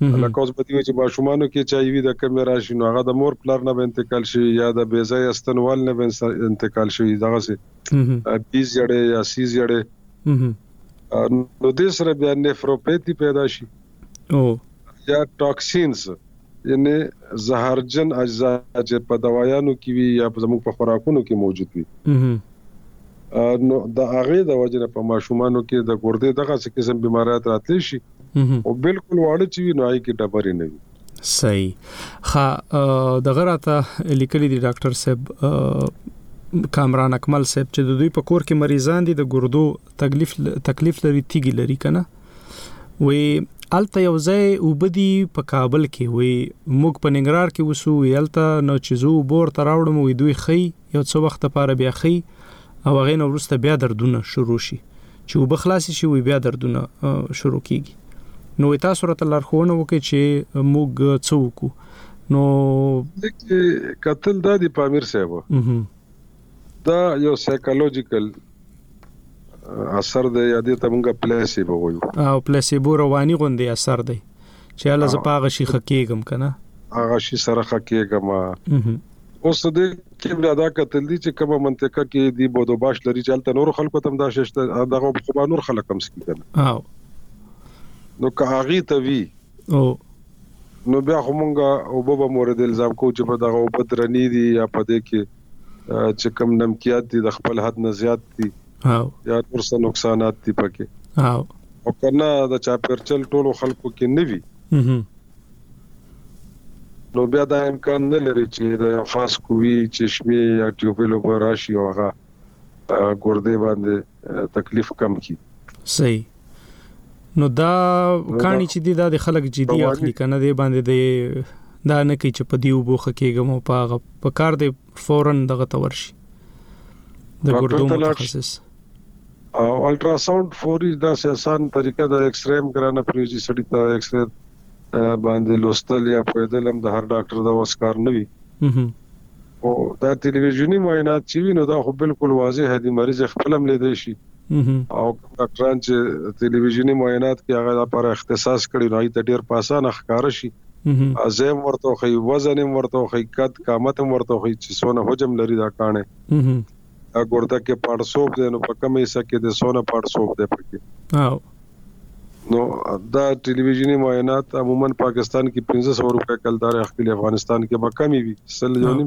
لکه اوس په دې چې ماشومانو کې چې وي د کم راشي نو هغه د مور پلار نه انتقال شي یا د بیزای استنوال نه انتقال شي دغه سي بیز جړې یا سیز جړې نو د سره بیا نفروپیتي پیدا شي او یا ټاکسینز یعنی زهرجن اجزا چې په دوايانو کې وي یا په زموږ په خوراکونو کې موجود وي نو د هغه د وجنه په ماشومانو کې د ګردې دغه څه قسم بیماریات راتلی شي او بالکل واړه چې وي نو هغه کې ډبرې نه وي صحیح ها دغه راته لیکلي دي ډاکټر صاحب کامران اکمل صاحب چې د دوی په کور کې مریضان دي د ګردو تکلیف لري تیګي لري کنه وی الته یو ځای وبدي په کابل کې وی موږ په ننګرهار کې وسو یلته نو چې زو بور تراوړم وی دوی خي یو څو وخت لپاره بیا خي او هغه نو ورسته بیا دردونه شروع شي چې وبخلاصي شي وی بیا دردونه شروع کیږي نو تاسو راته لارښوونه وکړي چې موږ څه وکړو نو قتل د پامیر صاحب دا یو سایکولوژیکل اثر دی یا دې ته موږ پلیسیبو وایو او پلیسیبو رواني غوندي اثر دی چې الله ز پاغه شي خکېګم کنه هغه شي سره خکېګم اوس دې کې دا قتل دي چې کومه منطقه کې دی بودو باش لري چلته نور خلکو تم دا ششته دغه خو نور خلک کم سکی کنه او نو کاغي ته وی او نو بیا همغه او بابا مورد الزام کو چې په دغه بدرنی دي یا په دې کې چې کم نمکیات دي د خپل حد نه زیات دي او یا ورسره نقصانات دي پکې او کنه د چاپیرچل ټولو خلکو کې نوي نو بیا دا امکان نه لري چې د فاس کوي چشمه یا ټیوبلو پر راشي او هغه ګردې باندې تکلیف کم کی صحیح نو دا کانی چې د خلک جدي اخلي کنه دی باندې دی دا نه کی چې په دیو بوخه کېګم او په کار دی فورن دغه تورشي د ګردو متخصص او الټراساوند فوري دا آسان طریقه د ایکس رے ګرانه پریږي سړی ته ایکس رے باندې لوستل یا پیدل هم د هر ډاکټر د وسکار نه وي او دا ټلویزیونی معاینات چې نو دا خو بالکل واضح دی مریض خپل هم لیدای شي او ډاکټران چې ټلویزیونی معاینات کې هغه لپاره اختصاص کړي نو ته ډیر پاسانه ښکار شي ازم ورته خي وزن ورته خي قد قامت ورته خي چې سونه حجم لري دا کانه ګوردا کې پاړسوب دی نو په کومه حصہ کې د سونه پاړسوب دی پکې او نو دا ټلویزیونی معاینات عموما پاکستان کې 1500 روپے کلدار خپل افغانستان کې به کمی وي سل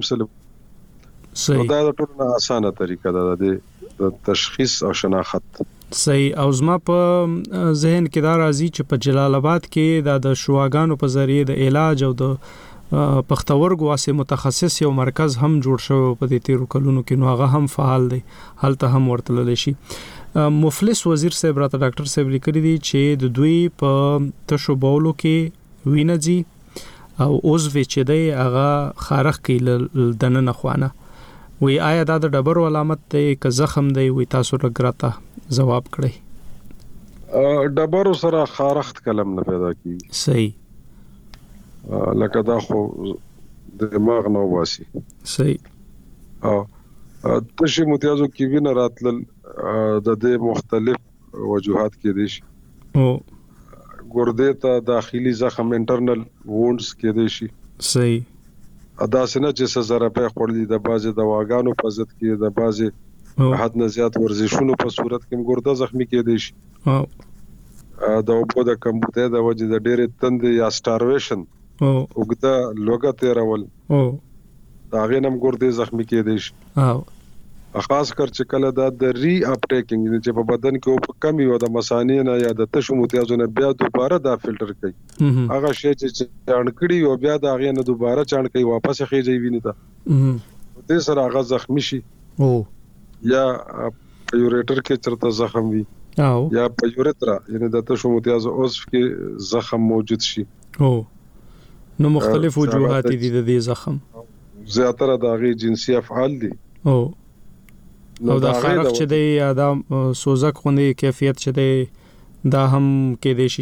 صحیح دا ټول اسانه طریقه ده د تشخیص او شناخت صحیح او زما په ذهن کې دا راځي چې په جلال آباد کې د شواګانو په ذریعه د علاج او د پختورګو واسه متخصص یو مرکز هم جوړ شو په دې تیرو کلونو کې نو هغه هم فعال دی هلته هم ورتلل شي مفلس وزیر صاحب راته ډاکټر صاحب لیکلي دي چې د دوی په تشو بولو کې وینځي او اوس چې دی هغه خارخ کې دنه خوانه وی آیا دا د ډبرو علامت دی که زخم دی وی تاسو رګراته جواب کړئ ډبرو سره خارخت کلم نه پیدا کی صحیح لکه دا خو د دماغ نو واسي صحیح او تشي متیازو کې وینه راتل د دې مختلف وجوهات کې دي شي او ګردې ته داخلي زخم انټرنل وونډز کې دي شي صحیح ادا سينه چې سره په خورلي د بازي دواګانو په ضد کې د بازي حد نه زیات ورزشونو په صورت کې ګرده زخمی کې دي شي او د اوبو د کمبوته د وجې د ډېرې تند یا سټارویشن او وګدا لوګه تیرول او دا غینم ګردې زخمی کې دي شي او خاص کر چې کله د ری اپټیکینګ چې په بدن کې او کمی و د مثانې نه یا د تشو متیازو نه بیا دوباره دا فلټر کوي هغه شی چې چانکړي او بیا دا غینه دوباره چان کوي واپس خېږي ویني ته دې سره هغه زخمی شي او یا پیوریټر کې چرته زخم وي او یا پیوریترا یعنی د تشو متیازو عضو کې زخم موجود شي او نو مختلف وجوهات دي د دې زخم زیاتره د غي جنسي افعال دي او نو دا خارق چې دی یا دا سوزک خوندې کیفیت چې دی دا هم کې دی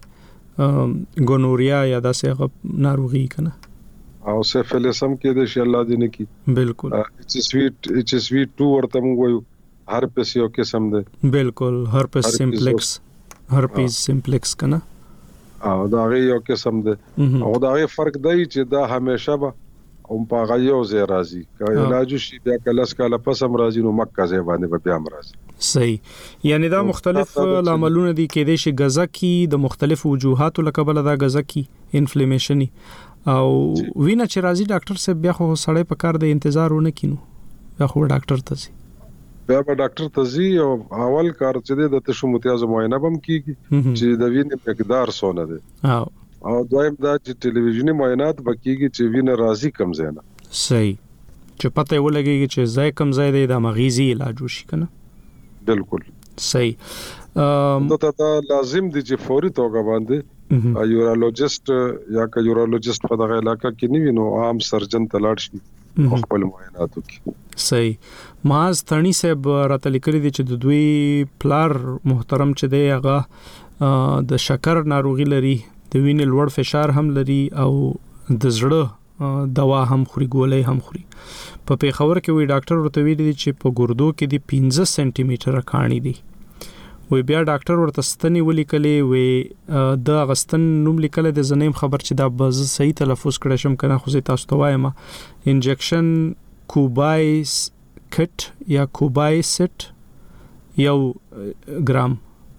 چې ګونوریا یا دا څه ناروغي کنه او سفلیسم کې دی چې الله دې نه کی بالکل اچ اس وی 2 ورته موږ وایو هرپس یو قسم دی بالکل هرپس سمپلیکس کنه او دا غي یو قسم ده او دا غي فرق دی چې دا همیشه به هم په غيو زی راځي که علاج شي بیا کلس کاله پس هم راځي نو مکه زی باندې بیا هم راځي صحیح یعنی دا مختلف لاملونه دي کې د شي غزا کی د مختلف وجوهاتو لکه بل دا غزا کی انفلیمیشن او وینا چې راځي ډاکټر صاحب بیا خو سړی په کار د انتظار ونه کینو بیا خو ډاکټر ته ځي بیا به ډاکټر ته ځي او اول کار چې د تشو متیاز معاینه بم کیږي چې د وینې مقدار څونه دی او دویم دا چې ټلویزیونی معاینات بکیږي چې وینه راځي کم زینا صحیح چې پته ولګي چې ځای کم ځای دی د مغیزي علاج وشي کنه بالکل صحیح نو ته لازم دي چې فوري توګه باندې یورولوژیست یا که یورولوژیست په دغه علاقې کې نیوي نو عام سرجن ته لاړ شي خپل معاینات وکړي صحیح ماز تڼي صاحب راته لیکلي دي چې د دوی پلار محترم چې دی هغه د شکر ناروغي لري د وینې لوړ فشار هم لري او د زړه دوا هم خوري ګولۍ هم خوري په پیښور کې وی ډاکټر ورته ویلي دي چې په ګردو کې دی 15 سانتي میټر کانی دي وی بیا ډاکټر ورته ستنی ولیکلې وی د غستن نوم لیکل د زنیم خبر چې دا بز صحیح تلفظ کړم شم کنه خو زه تاسو ته وایم انجکشن کوبایس کټ یا کوبایسټ یو ګرام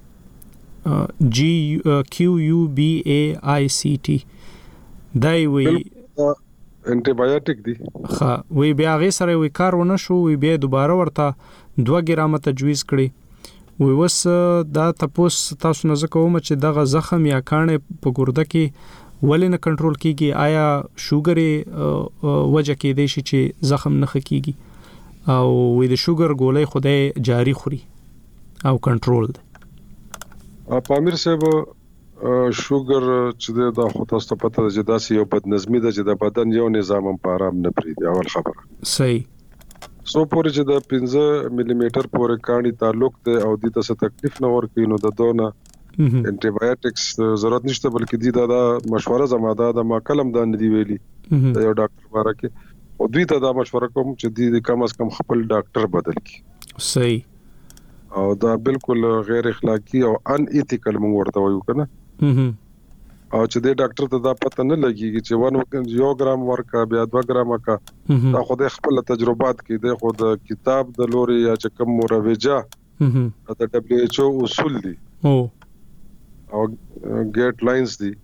جی کیو یو بی ای آی سی ټی دای وی انټي بایوټیک دی ها وی بیا غي سره وی کار ونه شو وی بیا دوباره ورته 2 ګرام تجویز کړی وی وس دا تاسو تاسو نه زکوم چې دغه زخم یا کانه په ګرده کې ولې نه کنټرول کیږي آیا شوګر وجه کې دی چې زخم نه خکېږي او وی د شوګر ګولۍ خدای جاری خوري او کنټرول دی پامیر صاحب شوګر چې دا خو تاسو ته پته ده چې دا یو بدنظمي ده چې د بدن یو نظام په آرام نه پریږدي اول خبره صحیح سو پورې چې د 15 ملي میټر پورې کانی تعلق دی او د تاسو تکلیف نه ورکې نو د دونه انټي بایوټکس ضرورت نشته بلکې دا مشوره زماده د ما کلم د ندی ویلي یو ډاکټر باره کې او دوی ته دا مشوره کوم چې د کم از کم خپل ډاکټر بدل کړي صحیح او دا بالکل غیر اخلاقی او ان ایتیکل موږ ورته وایو کنه او چې د ډاکټر ته دا پته نه لګيږي چې 1 ګرام ورکا بیا 2 ګرام کا دا خو د خپل تجربات کې د خو د کتاب د لوري یا چې کوم مروجه د دبليو ایچ او اصول دي او ګایډ لاینز دي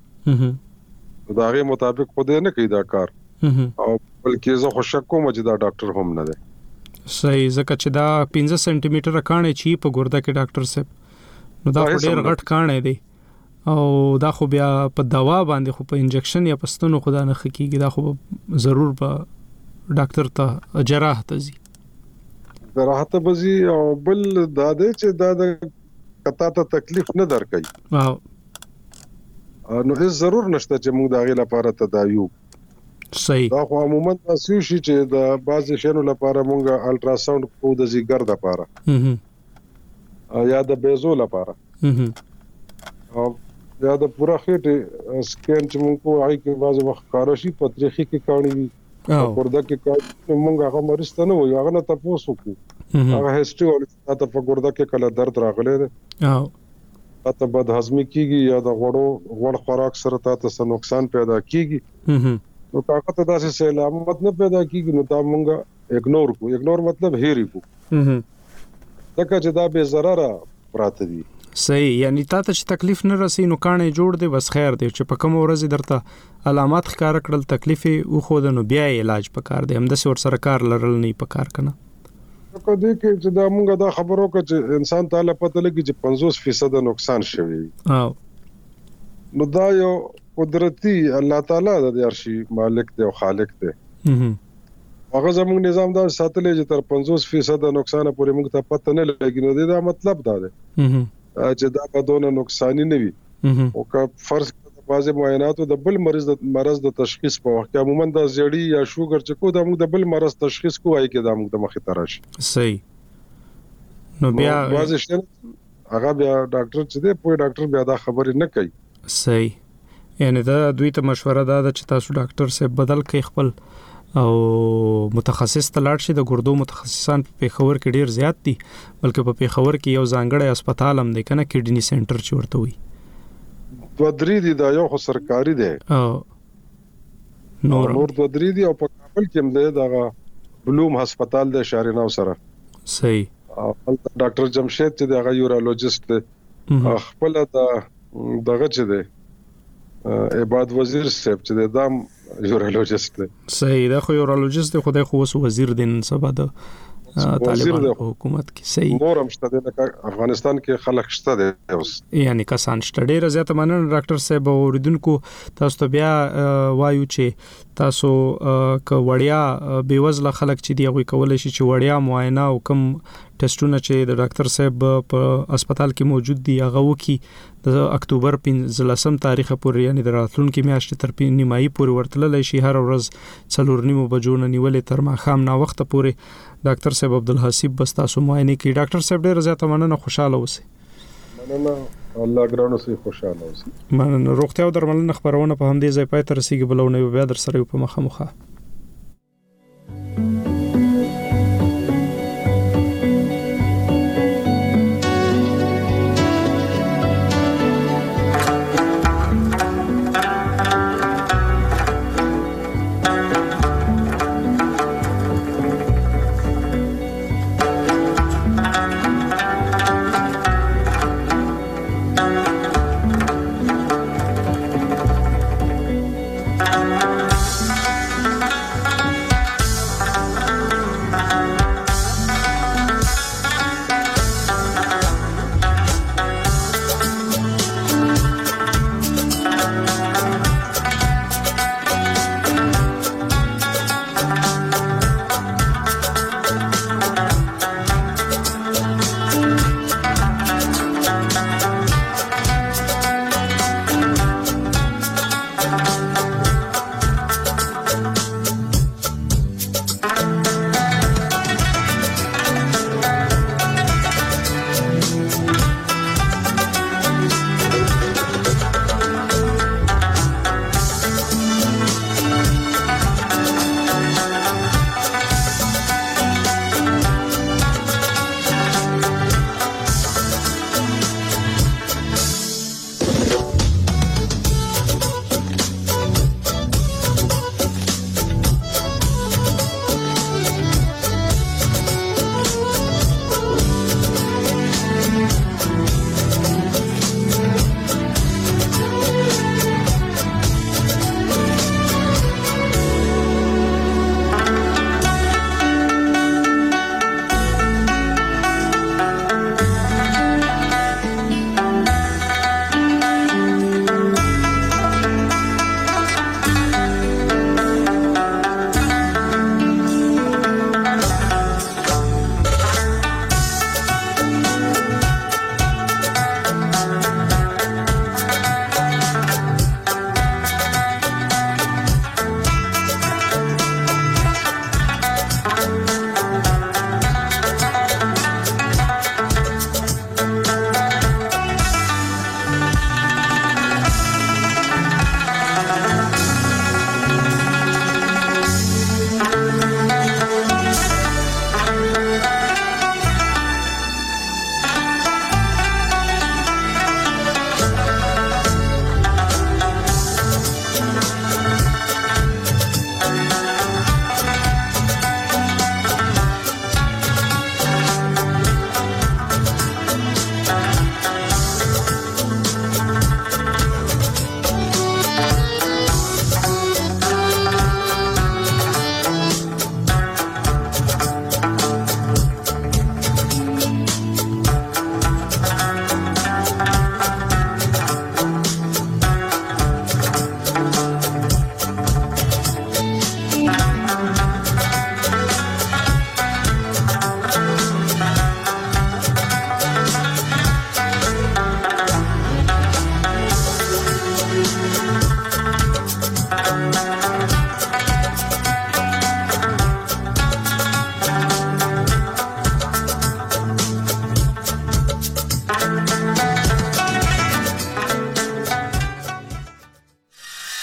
دا غي مطابق خو دې نه کوي دا کار او بلکې زه خوشک کوم چې دا ډاکټر هم نه دی صحیح ځکه چې دا 15 سانتي میټر کانه چی په ګرده کې ډاکټر صاحب نو دا ډېر غټ کانه دی او دا خو بیا په دوا باندې خو په انجکشن یا پستونو خدا نه خکېږي دا خو ضرور په ډاکټر ته جراح ته زی جراح ته بزي او بل دا دې چې دا د کتا ته تکلیف نه درکې نو هیڅ ضرور نشته چې موږ دا غي لپاره تداوی صحیح دا خو عموما تاسو شي چې د باز شنو لپاره موږ الټراساوند کو د زیګر د لپاره یا د بیزو لپاره او یا د پورا خېټه سکین چې موږ کو هغه کې بعض وخت کاروشي پتريخي کې کاڼي وي او ګرده کې کاڼي موږ هغه مریض ته نه وي هغه نه تاسو کو هغه هیستوري او تاسو په ګرده کې کله درد راغلی دی او تاسو بد هضمي کیږي یا د غوړ خوراک سره تاسو نقصان پیدا کیږي نو طاقت داسې سلامت نه پیدا کیږي نو دا موږ اګنور مطلب هېری کو تکه چې دا به ضرر پراته دي صحیح یعنی تاسو چې تکلیف نه رسي نو کانه جوړ دی بس خیر دی چې په کوم ورځ درته علامات ښکار کړل تکلیف او خو د نو بیا علاج پکار دی هم د سور سرکار لرل نه پکار کنه کو دې کې چې دا موږ دا خبرو کې چې انسان تعالی پته لګي چې 50% نقصان شوی او نو دا یو قدرتي الله تعالی د ارشي مالک دی او خالق دی هغه زموږ نظام دا ساتلې چې تر 50% نقصان پورې موږ ته پته نه لګي نو دا مطلب دا دی چې دا په دونه نقصان نه وي او که فرض کړه بعضی معایناتو د بل مرض د تشخیص په وخت کې عموما د زړی یا شوګر چې کو د موږ د بل مرض تشخیص کوی کې د موږ د مخې تراشي صحیح نو بیا بعضی شته هغه بیا ډاکټر چې دی په ډاکټر بیا دا خبرې نه کوي صحیح یعنی دا دوی ته مشوره ده چې تاسو ډاکټر سره بدل کړئ خپل او متخصص تلاړ شي د ګردو متخصصان په پیښور کې ډیر زیات دي بلکې په پیښور کې یو ځانګړی هسپتال هم دی کنه کډنی سنټر چې ورته وي دوه درې دي دا یو خو سرکاري دی او نور دوه درې دي او په کابل کې هم دی دا بلوم هسپتال د شاریناو سره صحیح ډاکټر جمشید چې دا یورولوژیست دی خپل دغه چې دی عباد وزیر صاحب چې دام یورولوژیست دی صحیح دا خو یورولوژیست دی خدای خو وزیر دی نن سبا د طالبان حکومت کې صحیح نور هم شته د افغانستان کې خلک شته دي اوس یعنی کسان شته ډیر زیات مننه ډاکټر صاحب اوریدونکو تاسو ته بیا وایو چې تاسو ک وړیا بیوزله خلک چې دی غوي کولای شي چې وړیا معاینه او کم ټیسټونه چې د ډاکټر صاحب په هسپتال کې موجود دي هغه وکي د اکتوبر 15 تاریخ پورې یعنی د راتلونکي میاشتې تر نیمایي پورې ورتللی شي هر ورځ 4:30 بجو نه نیولې تر ماښام نا وخت پورې ډاکټر صاحب عبدالحسیب بس تاسو معاینه کوي ډاکټر صاحب ډیر زیات مننه خوشاله اوسئ مننه الله ګرانو سي خوشاله اوسئ مننه روغتیا او درملنه خبرونه په همدې ځای پای ته رسیدي بلونه بیا در سره په مخه